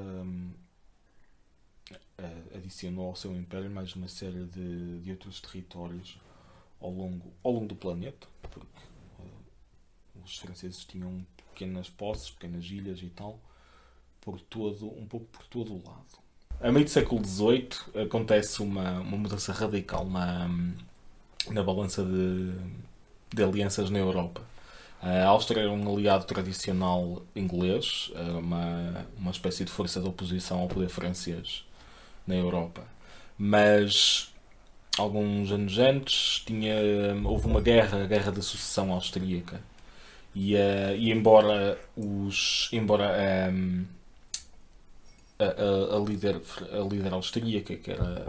adicionou ao seu império mais uma série de outros territórios ao longo do planeta, porque os franceses tinham pequenas posses, pequenas ilhas e tal, um pouco por todo o lado. A meio do século XVIII acontece uma mudança radical na balança de alianças na Europa. A Áustria era um aliado tradicional inglês, era uma espécie de força de oposição ao poder francês na Europa. Mas alguns anos antes houve uma guerra, a Guerra da Sucessão Austríaca. E embora a líder austríaca, que era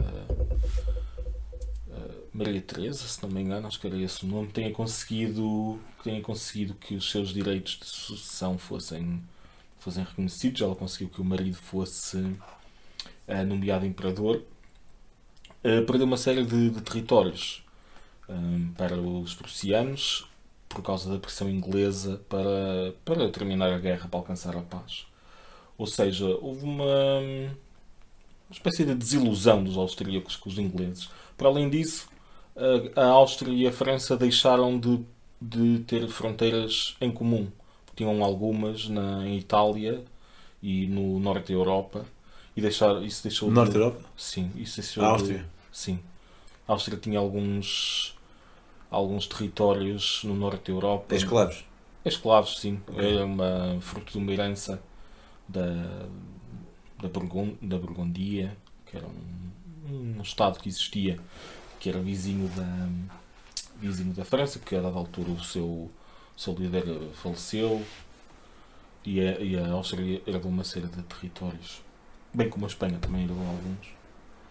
Maria Teresa, se não me engano, acho que era esse o nome, tenha conseguido que os seus direitos de sucessão fossem reconhecidos. Ela conseguiu que o marido fosse nomeado imperador. Perdeu uma série de territórios para os prussianos por causa da pressão inglesa para terminar a guerra, para alcançar a paz. Ou seja, houve uma espécie de desilusão dos austríacos com os ingleses. Para além disso, a Áustria e a França deixaram de ter fronteiras em comum. Tinham algumas em Itália e no norte da Europa. E isso deixou No norte da Europa? Sim, isso deixou a Áustria? Sim. A Áustria tinha alguns territórios no norte da Europa. Esclavos? Esclavos, sim. Okay. Era fruto de uma herança da Burgundia, que era um estado que existia, que era vizinho da França, porque a dada altura o seu líder faleceu, e a Áustria herdou uma série de territórios, bem como a Espanha também herdou alguns.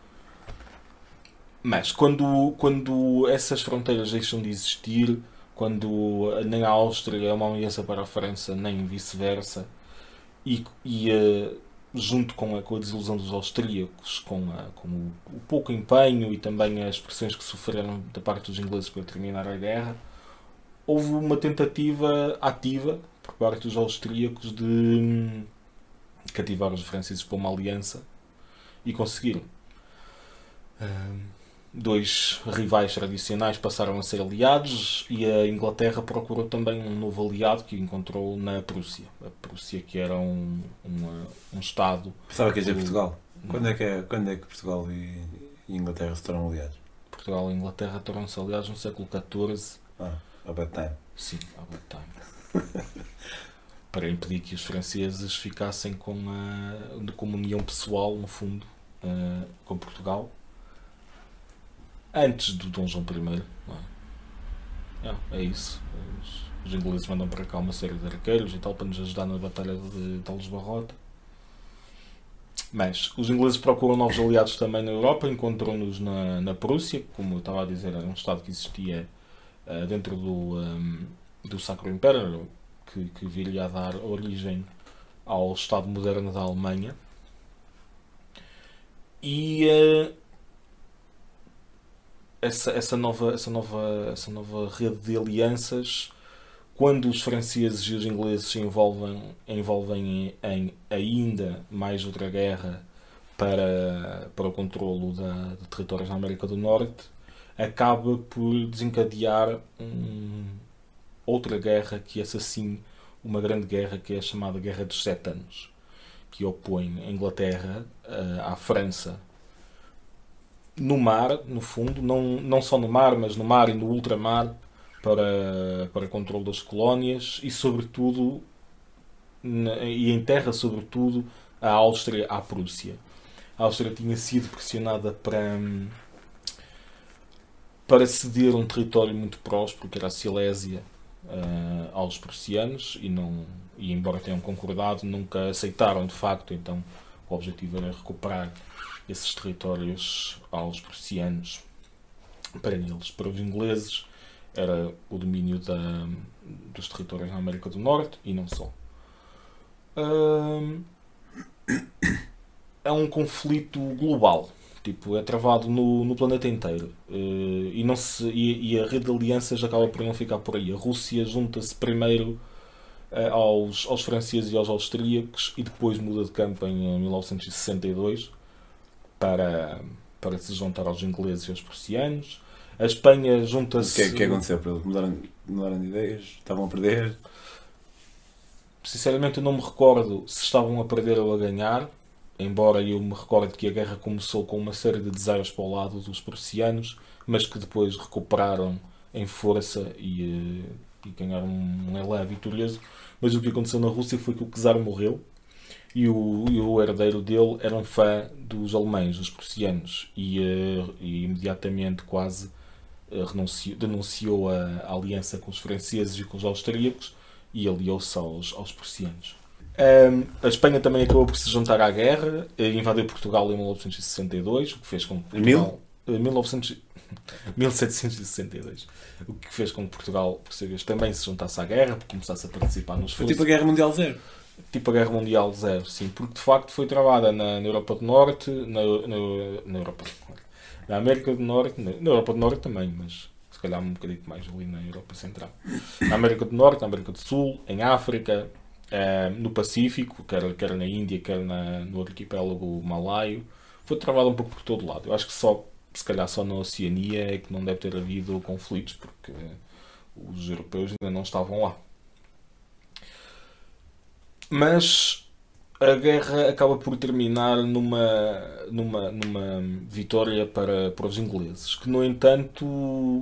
Mas quando essas fronteiras deixam de existir, quando nem a Áustria é uma ameaça para a França, nem vice-versa, e junto com a desilusão dos austríacos, com o pouco empenho e também as pressões que sofreram da parte dos ingleses para terminar a guerra, houve uma tentativa ativa por parte dos austríacos de cativar os franceses para uma aliança, e conseguiram. Dois rivais tradicionais passaram a ser aliados, e a Inglaterra procurou também um novo aliado, que encontrou na Prússia. A Prússia, que era um Estado... Pensava que ia dizer Portugal. Quando é que Portugal e Inglaterra se tornam aliados? Portugal e Inglaterra tornam-se aliados no século XIV. About time. Sim, about time. para impedir que os franceses ficassem com a comunhão pessoal, no fundo, com Portugal, antes do Dom João I. Não é? É isso. Os ingleses mandam para cá uma série de arqueiros e tal para nos ajudar na Batalha de Aljubarrota. Mas os ingleses procuram novos aliados também na Europa, encontram-nos na Prússia, como eu estava a dizer, era um Estado que existia dentro do Sacro Império, que viria a dar origem ao Estado moderno da Alemanha. E essa nova rede de alianças, quando os franceses e os ingleses se envolvem em ainda mais outra guerra para o controlo de territórios na América do Norte, acaba por desencadear outra guerra, que é assim uma grande guerra, que é a chamada Guerra dos 7 Anos, que opõe a Inglaterra à França no mar, no fundo, não só no mar, mas no mar e no ultramar, para controle das colónias e, sobretudo, e em terra, sobretudo, a Áustria à Prússia. A Áustria tinha sido pressionada para ceder um território muito próspero, que era a Silésia, aos prussianos, e embora tenham concordado, nunca aceitaram de facto. Então o objetivo era recuperar esses territórios aos prussianos para eles. Para os ingleses era o domínio dos territórios na América do Norte e não só. É um conflito global, tipo, é travado no planeta inteiro, e a rede de alianças acaba por não ficar por aí. A Rússia junta-se primeiro aos franceses e aos austríacos e depois muda de campo em 1962 para se juntar aos ingleses e aos prussianos. A Espanha junta-se... O que aconteceu para eles? Mudaram de ideias? Estavam a perder? Sinceramente eu não me recordo se estavam a perder ou a ganhar, embora eu me recorde que a guerra começou com uma série de desaires para o lado dos prussianos, mas que depois recuperaram em força e ganharam um elé vitorioso. Mas o que aconteceu na Rússia foi que o czar morreu e o herdeiro dele era um fã dos alemães, dos prussianos, e imediatamente quase denunciou a aliança com os franceses e com os austríacos e aliou-se aos prussianos. A Espanha também acabou por se juntar à guerra, invadiu Portugal em 1962, o que fez com que Portugal... 1762. O que fez com que Portugal, por sua vez, também se juntasse à guerra, começasse a participar nos Foi tipo a Guerra Mundial Zero. Tipo a Guerra Mundial Zero, sim. Porque de facto foi travada na Europa do Norte, na Europa do Norte, na América do Norte, na Europa do Norte também, mas se calhar um bocadinho mais ali na Europa Central. Na América do Norte, na América do Sul, em África, no Pacífico, quer na Índia, quer no arquipélago malaio. Foi travada um pouco por todo lado. Eu acho que se calhar só na Oceania é que não deve ter havido conflitos, porque os europeus ainda não estavam lá. Mas a guerra acaba por terminar numa vitória para os ingleses, que no entanto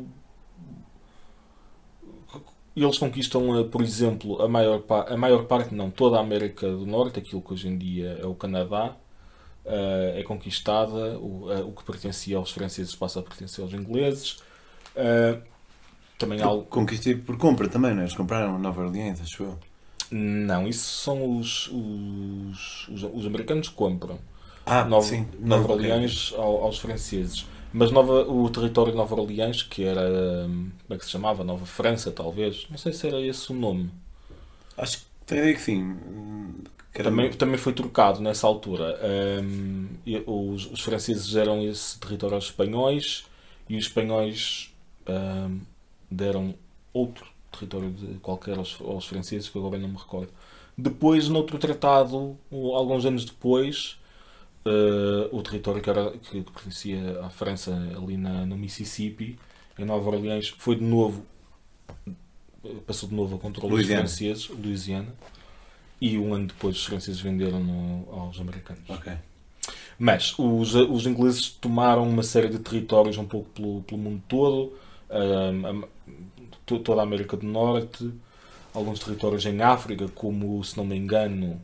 eles conquistam, por exemplo, a maior parte, não, toda a América do Norte, aquilo que hoje em dia é o Canadá, é conquistada, o que pertencia aos franceses passa a pertencer aos ingleses. Também há Conquistei por compra também, não é? Eles compraram Nova Orleans, acho eu. Não, isso são os americanos que compram. Sim. Nova Orleans aos franceses. Mas o território de Nova Orleans, que era, como é que se chamava? Nova França, talvez. Não sei se era esse o nome. Acho que tem a ideia que sim. Também foi trocado nessa altura. Os franceses deram esse território aos espanhóis e os espanhóis deram outro território qualquer aos franceses, que agora não me recordo. Depois, noutro tratado, alguns anos depois, o território que pertencia à França ali no Mississippi, em Nova Orleans, passou de novo a controle dos franceses, Louisiana, e um ano depois os franceses venderam aos americanos. Okay. Mas os ingleses tomaram uma série de territórios um pouco pelo mundo todo, toda a América do Norte, alguns territórios em África, como, se não me engano,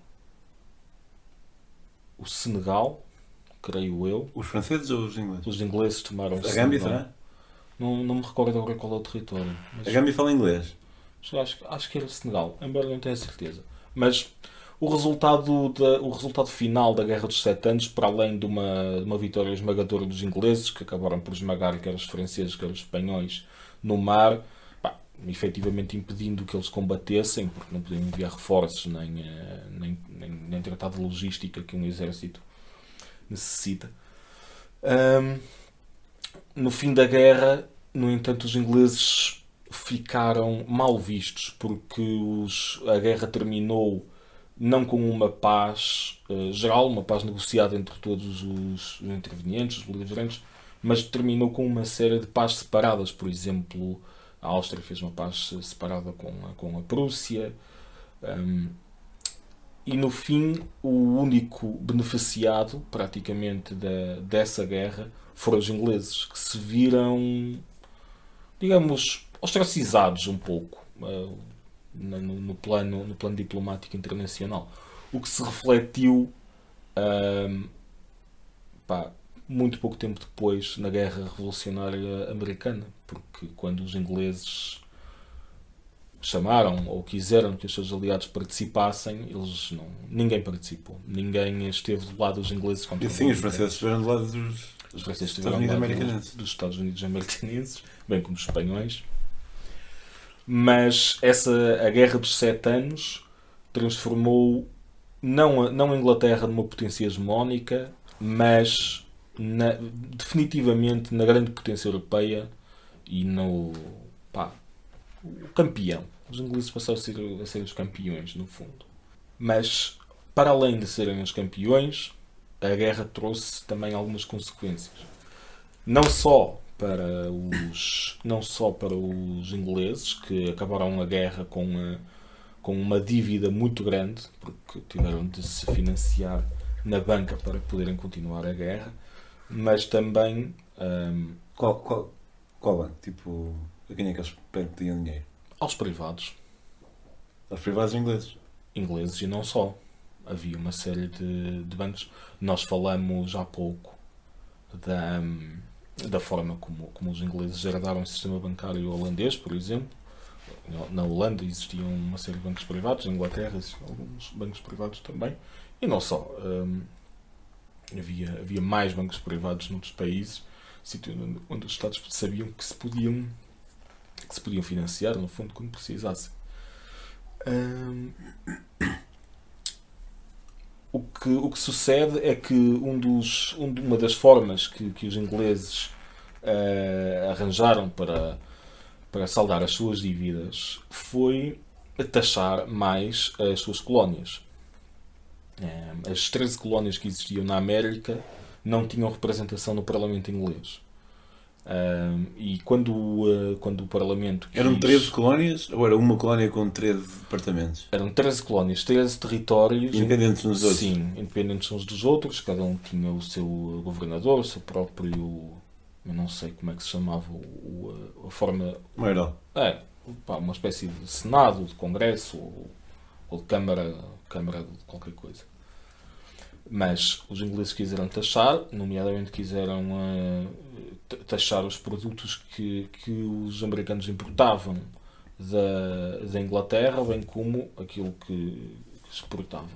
o Senegal, creio eu. Os franceses ou os ingleses? Os ingleses tomaram o A Gâmbia, Senegal. será? Não me recordo agora qual é o território. Mas A Gâmbia fala inglês. acho que era o Senegal, embora não tenha certeza. Mas o resultado final da Guerra dos Sete Anos, para além de uma vitória esmagadora dos ingleses, que acabaram por esmagar quer os franceses, quer os espanhóis, no mar, efetivamente impedindo que eles combatessem, porque não podiam enviar reforços, nem tratar de logística que um exército necessita. No fim da guerra, no entanto, os ingleses ficaram mal vistos, porque a guerra terminou não com uma paz geral, uma paz negociada entre todos os intervenientes, os beligerantes, mas terminou com uma série de pazes separadas. Por exemplo, a Áustria fez uma paz separada com a Prússia. E no fim, o único beneficiado, praticamente, dessa guerra foram os ingleses, que se viram, digamos, ostracizados um pouco no plano diplomático internacional. O que se refletiu muito pouco tempo depois na Guerra Revolucionária Americana, porque quando os ingleses chamaram ou quiseram que os seus aliados participassem, ninguém participou. Ninguém esteve do lado dos ingleses contra os franceses estiveram do lado os franceses estiveram do lado dos Estados Unidos americanos, bem como os espanhóis. Mas a Guerra dos Sete Anos transformou não a Inglaterra numa potência hegemónica, mas definitivamente na grande potência europeia e no o campeão. Os ingleses passaram a ser os campeões, no fundo. Mas, para além de serem os campeões, a guerra trouxe também algumas consequências. Não só para os ingleses, que acabaram a guerra com uma dívida muito grande, porque tiveram de se financiar na banca para poderem continuar a guerra, mas também... Qual banco? Tipo, a quem é que eles pediam dinheiro? Aos privados. Aos privados ingleses? Ingleses e não só. Havia uma série de bancos. Nós falamos há pouco da forma como os ingleses herdaram o sistema bancário holandês, por exemplo. Na Holanda existiam uma série de bancos privados, na Inglaterra existiam alguns bancos privados também. E não só. Havia mais bancos privados noutros países, sítio onde os Estados sabiam que se podiam financiar, no fundo, quando precisassem. O que sucede é que uma das formas que os ingleses arranjaram para saldar as suas dívidas foi taxar mais as suas colónias. As 13 colónias que existiam na América não tinham representação no Parlamento inglês. E quando o Parlamento quis... Eram 13 colónias ou era uma colónia com 13 departamentos? Eram 13 colónias, 13 territórios... Independentes uns dos outros? Sim, independentes uns dos outros. Cada um tinha o seu governador, o seu próprio... Eu não sei como é que se chamava a forma... Maior. Uma espécie de Senado, de Congresso ou de Câmara de qualquer coisa. Mas os ingleses quiseram taxar, nomeadamente quiseram taxar os produtos que os americanos importavam da Inglaterra, bem como aquilo que exportavam.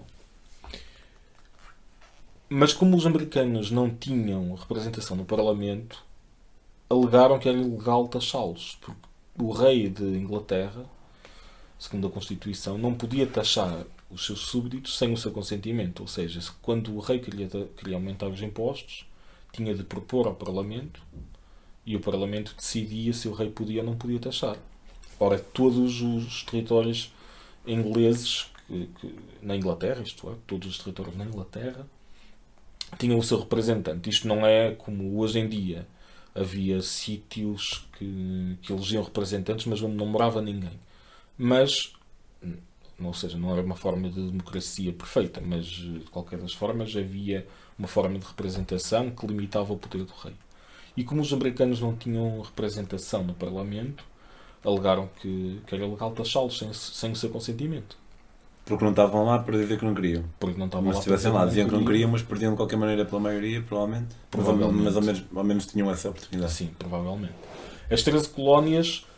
Mas como os americanos não tinham representação no Parlamento, alegaram que era ilegal taxá-los, porque o rei de Inglaterra, segundo a Constituição, não podia taxar os seus súbditos sem o seu consentimento. Ou seja, quando o rei queria aumentar os impostos, tinha de propor ao Parlamento e o Parlamento decidia se o rei podia ou não podia taxar. Ora, todos os territórios ingleses na Inglaterra, isto é, todos os territórios na Inglaterra, tinham o seu representante. Isto não é como hoje em dia. Havia sítios que elegiam representantes, mas onde não morava ninguém. Mas, ou seja, não era uma forma de democracia perfeita, mas de qualquer das formas havia uma forma de representação que limitava o poder do rei. E como os americanos não tinham representação no Parlamento, alegaram que era legal taxá-los sem o seu consentimento. Porque não estavam lá para dizer que não queriam. Porque não estavam Mas lá se estivessem para lá, dizer diziam que não queriam, mas perdiam de qualquer maneira pela maioria, provavelmente. Provavelmente. Mas ao menos tinham essa oportunidade. Sim, provavelmente. As 13 colónias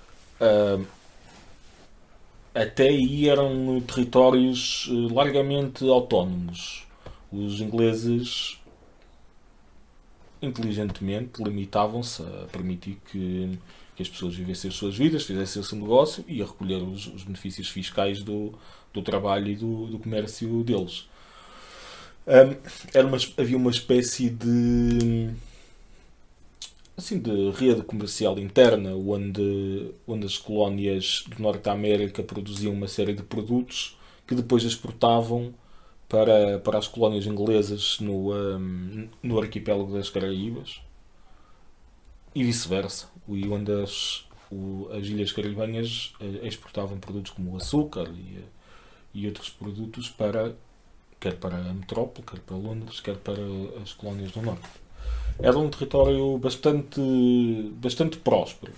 até aí eram territórios largamente autónomos. Os ingleses inteligentemente limitavam-se a permitir que as pessoas vivessem as suas vidas, fizessem o seu negócio e a recolher os benefícios fiscais do trabalho e do comércio deles. Havia uma espécie de rede comercial interna onde as colónias do Norte da América produziam uma série de produtos que depois exportavam para as colónias inglesas no arquipélago das Caraíbas e vice-versa, e onde as ilhas caribenhas exportavam produtos como o açúcar e outros produtos quer para a metrópole, quer para Londres, quer para as colónias do Norte. Era um território bastante próspero,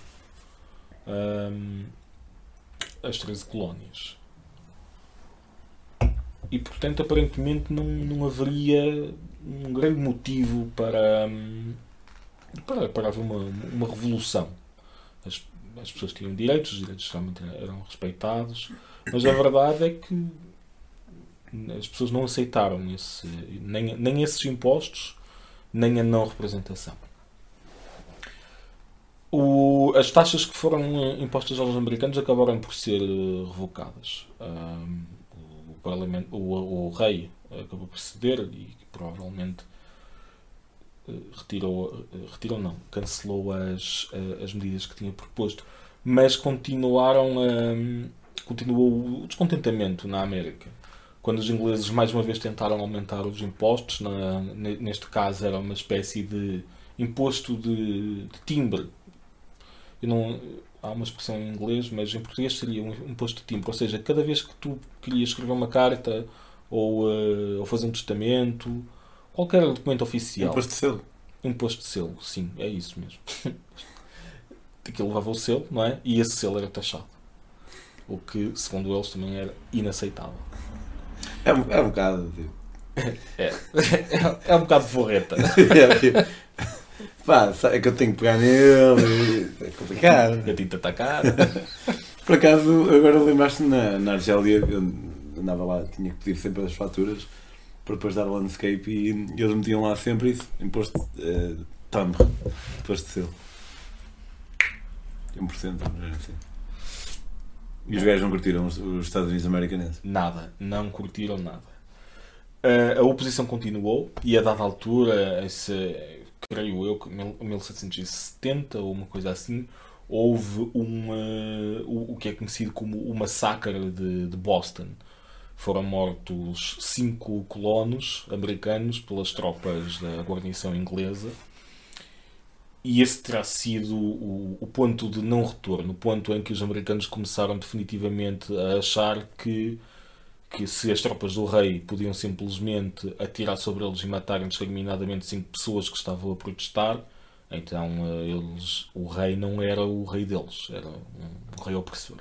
as 13 colónias. E, portanto, aparentemente não haveria um grande motivo para haver uma revolução. As pessoas tinham direitos, os direitos realmente eram respeitados, mas a verdade é que as pessoas não aceitaram nem esses impostos, nem a não representação. As taxas que foram impostas aos americanos acabaram por ser revocadas. O rei acabou por ceder e provavelmente cancelou as medidas que tinha proposto, mas continuou o descontentamento na América. Quando os ingleses mais uma vez tentaram aumentar os impostos, neste caso era uma espécie de imposto de timbre. Há uma expressão em inglês, mas em português seria um imposto de timbre. Ou seja, cada vez que tu querias escrever uma carta ou fazer um testamento, qualquer documento oficial. Imposto de selo. Imposto de selo, sim, é isso mesmo. Aquilo levava o selo, não é? E esse selo era taxado. O que, segundo eles, também era inaceitável. É um bocado. Tipo. É um bocado de forreta. Pá, é que eu tenho que pegar nele. É complicado. A tinta está cara. Por acaso, agora lembraste na Argélia, eu andava lá, tinha que pedir sempre as faturas para depois dar landscape e eles metiam lá sempre isso, imposto timbre, imposto de selo. 1%, assim. E os gajos não curtiram os Estados Unidos americanos? Nada, não curtiram nada. A oposição continuou e a dada altura, creio eu, em 1770 ou uma coisa assim, houve o que é conhecido como o massacre de Boston. Foram mortos 5 colonos americanos pelas tropas da guarnição inglesa. E esse terá sido o ponto de não retorno, o ponto em que os americanos começaram definitivamente a achar que se as tropas do rei podiam simplesmente atirar sobre eles e matarem indiscriminadamente 5 pessoas que estavam a protestar, então o rei não era o rei deles, era um rei opressor.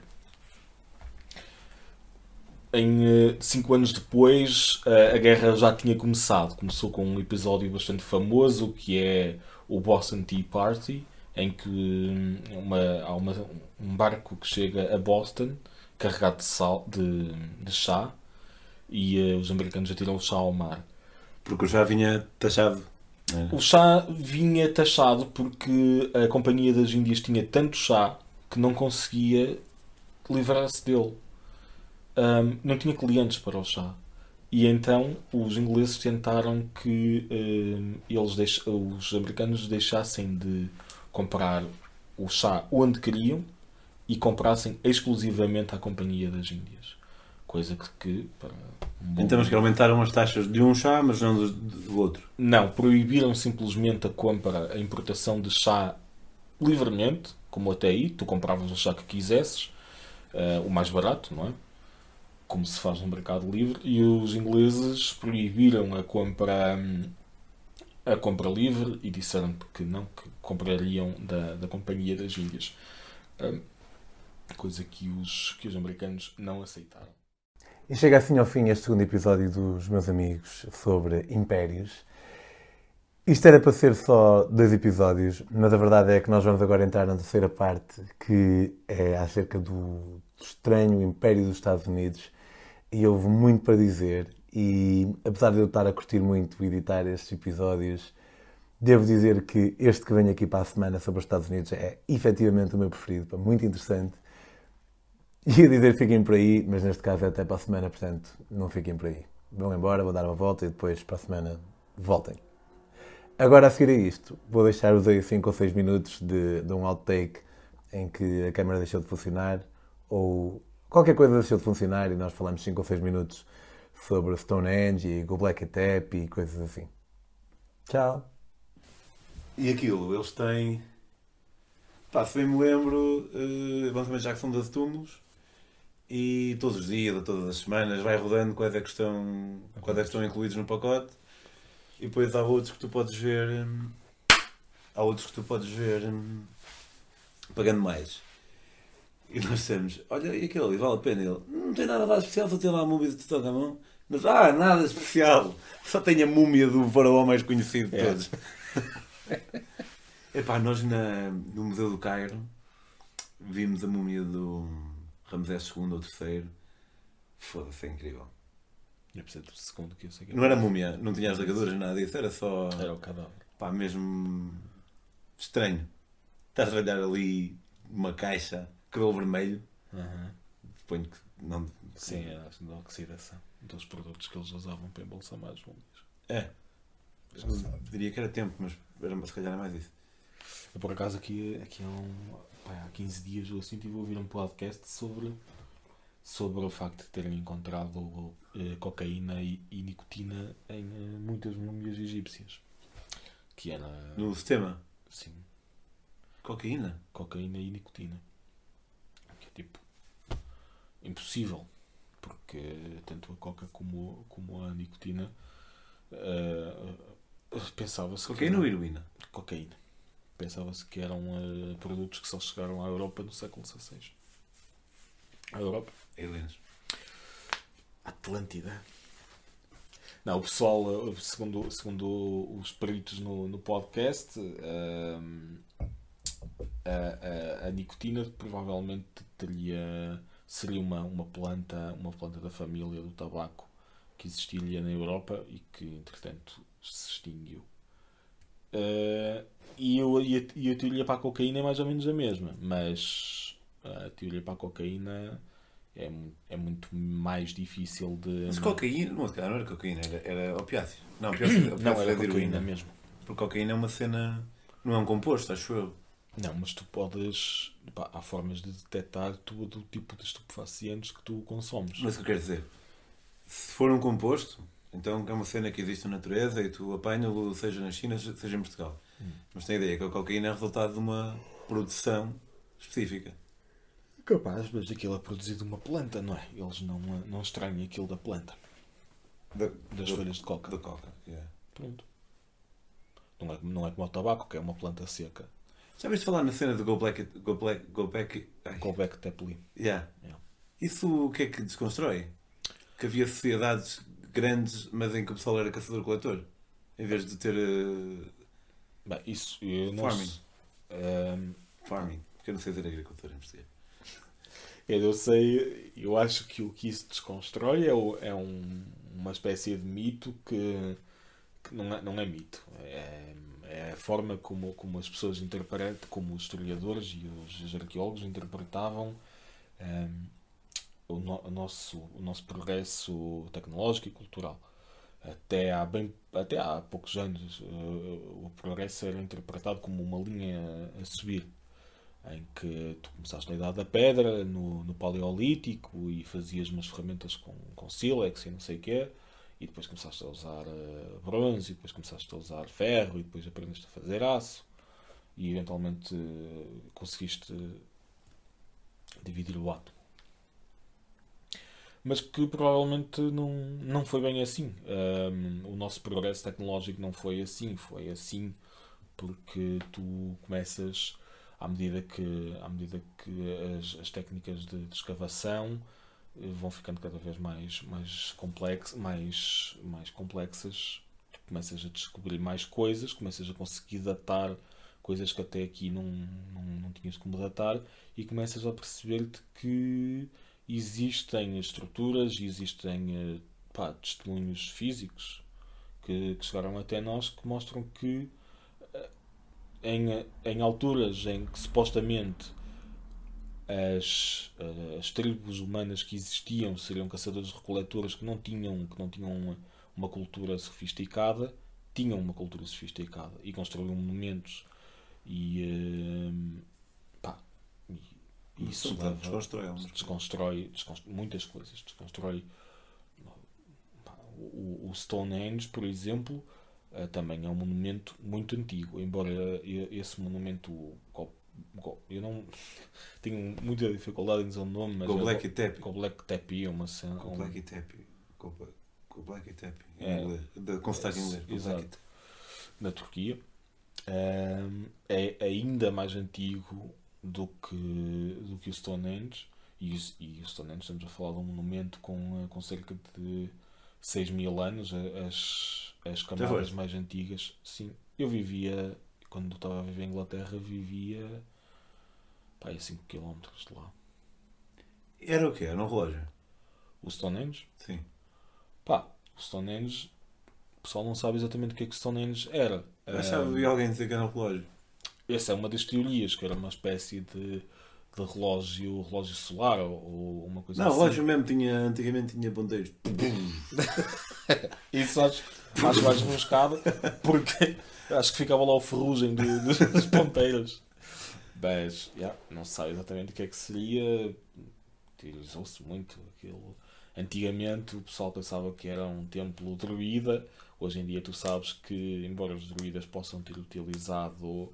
5 anos depois, a guerra já tinha começado. Começou com um episódio bastante famoso, que é o Boston Tea Party, em que há um barco que chega a Boston carregado de chá e os americanos atiram o chá ao mar. Porque o chá vinha taxado. O chá vinha taxado porque a Companhia das Índias tinha tanto chá que não conseguia livrar-se dele. Não tinha clientes para o chá. E então os ingleses tentaram que os americanos deixassem de comprar o chá onde queriam e comprassem exclusivamente à Companhia das Índias. Coisa que para então mas que aumentaram as taxas de um chá, mas não do outro. Não, proibiram simplesmente a compra, a importação de chá livremente, como até aí, tu compravas o chá que quisesses, o mais barato, não é? Como se faz no mercado livre, e os ingleses proibiram a compra livre e disseram que não, que comprariam da Companhia das Índias. coisa que os americanos não aceitaram. E chega assim ao fim este segundo episódio dos meus amigos sobre impérios. Isto era para ser só 2 episódios, mas a verdade é que nós vamos agora entrar na terceira parte, que é acerca do estranho Império dos Estados Unidos. E houve muito para dizer, e apesar de eu estar a curtir muito editar estes episódios, devo dizer que este que venho aqui para a semana sobre os Estados Unidos é efetivamente o meu preferido, muito interessante. Ia dizer fiquem por aí, mas neste caso é até para a semana, portanto não fiquem por aí. Vão embora, vou dar uma volta e depois para a semana voltem. Agora a seguir a isto, vou deixar-vos aí 5 ou 6 minutos de um outtake em que a câmera deixou de funcionar, ou qualquer coisa deixou de funcionar e nós falamos 5 ou 6 minutos sobre Stonehenge e Go Black Tep e coisas assim. Tchau! E aquilo, eles têm... Pá, se bem me lembro, basicamente já que são 12 túmulos, e todos os dias, ou todas as semanas, vai rodando quais é que estão incluídos no pacote, e depois há outros que tu podes ver... pagando mais. E nós dissemos, olha, e aquele, vale a pena? Ele, não tem nada lá especial, só tem lá a múmia de Tutankhamon. Mas, nada especial, só tem a múmia do faraó mais conhecido de todos. Epá, nós no Museu do Cairo vimos a múmia do Ramsés II ou III. Foda-se, é incrível. Eu preciso do segundo que eu sei que Não era múmia, não tinha as ligaduras, nada disso, era só... Era o cadáver. Pá, mesmo estranho. Estás a olhar ali uma caixa, cabelo vermelho. Suponho que não... Sim, era a oxidação dos produtos que eles usavam para embalsamar as múmias. É. Eu diria que era tempo, mas se calhar é mais isso. Eu, por acaso, aqui há 15 dias ou assim, estive a ouvir um podcast sobre o facto de terem encontrado cocaína e nicotina em muitas múmias egípcias. Que era... No sistema? Sim. Cocaína? Cocaína e nicotina. Que é tipo... impossível. Porque tanto a coca como a nicotina... pensava-se cocaína ou heroína? Cocaína. Pensava-se que eram produtos que só chegaram à Europa no século XVI. A Europa? Aliens. Atlântida. Não, o pessoal, segundo os peritos no podcast, a nicotina provavelmente seria uma planta da família do tabaco que existia na Europa e que entretanto se extinguiu. E a teoria para a cocaína é mais ou menos a mesma, mas a teoria para a cocaína é muito mais difícil de... Mas cocaína? Não era cocaína, era opiáceo. Não, opiáceo não era de cocaína heroína mesmo. Porque cocaína é uma cena... Não é um composto, acho eu. Não, mas tu podes... há formas de detectar todo o tipo de estupefacientes que tu consomes. Mas o que eu quero dizer? Se for um composto, então é uma cena que existe na natureza e tu apanha-lo, seja na China, seja em Portugal. Mas tem a ideia que a cocaína é resultado de uma produção específica. Capaz, mas aquilo é produzido de uma planta, não é? Eles não extraem aquilo da planta. Das folhas de coca. Da coca, yeah. Pronto. Não é como o tabaco, que é uma planta seca. Já viste falar na cena do Go Back Tepli. Yeah. Isso o que é que desconstrói? Que havia sociedades grandes, mas em que o pessoal era caçador-coletor. Em vez de ter... Bem, isso... Farming. Farming. Porque eu não sei dizer agricultura em português. Eu sei... Eu acho que o que isso desconstrói é uma espécie de mito que não é mito. É a forma como as pessoas interpretam, como os historiadores e os arqueólogos interpretavam o nosso progresso tecnológico e cultural. Até há poucos anos o progresso era interpretado como uma linha a subir, em que tu começaste na Idade da Pedra, no Paleolítico, e fazias umas ferramentas com sílex e não sei o quê, e depois começaste a usar bronze, e depois começaste a usar ferro, e depois aprendeste a fazer aço, e eventualmente conseguiste dividir o átomo. Mas que provavelmente não foi bem assim. O nosso progresso tecnológico não foi assim. Foi assim porque tu começas à medida que as técnicas de escavação vão ficando cada vez mais complexas, começas a descobrir mais coisas, começas a conseguir datar coisas que até aqui não tinhas como datar, e começas a perceber-te que existem estruturas, existem testemunhos físicos que chegaram até nós, que mostram que em alturas em que supostamente as tribos humanas que existiam seriam caçadores-recoletores que não tinham uma cultura sofisticada, tinham uma cultura sofisticada e construíam monumentos e isso desconstrói muitas coisas. Desconstrói o Stonehenge, por exemplo, também é um monumento muito antigo, embora esse monumento, eu não tenho muita dificuldade em dizer o nome, mas Göbekli Tepe. Göbekli Tepe é uma cena. Göbekli Tepe. Em inglês. Com sotaque em inglês. Exato. Na Turquia. É ainda mais antigo do que o Stonehenge. E o Stonehenge, estamos a falar de um monumento com cerca de 6.000 anos. As camadas mais antigas. Sim. Eu vivia, quando estava a viver em Inglaterra, vivia a 5 km de lá. Era o quê? Era um relógio? O Stonehenge? Sim. O Stonehenge, o pessoal não sabe exatamente o que é que o Stonehenge era. Eu já vi alguém dizer que era um relógio. Essa é uma das teorias, que era uma espécie de relógio solar ou uma coisa assim. Não, o relógio mesmo antigamente tinha ponteiros. Isso acho mais rebuscado, porque acho que ficava lá o ferrugem dos ponteiros. Mas, não se sabe exatamente o que é que seria. Utilizou-se muito aquilo. Antigamente o pessoal pensava que era um templo druida. Hoje em dia tu sabes que, embora os druidas possam ter utilizado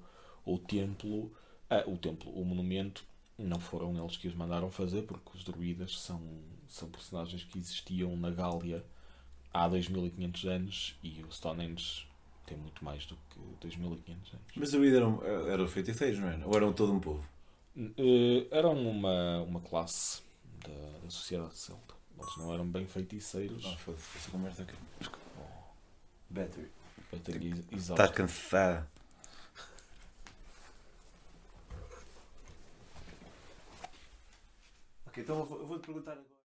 o monumento, não foram eles que os mandaram fazer, porque os druidas são personagens que existiam na Gália há 2.500 anos e o Stonehenge tem muito mais do que 2.500 anos. Mas os druidas eram feiticeiros, não era? Ou eram todo um povo? Eram uma classe da sociedade celta. Eles não eram bem feiticeiros. Foda-se, essa conversa aqui. Battery. Exato. Estás cansada. Ok, então eu vou-te perguntar agora.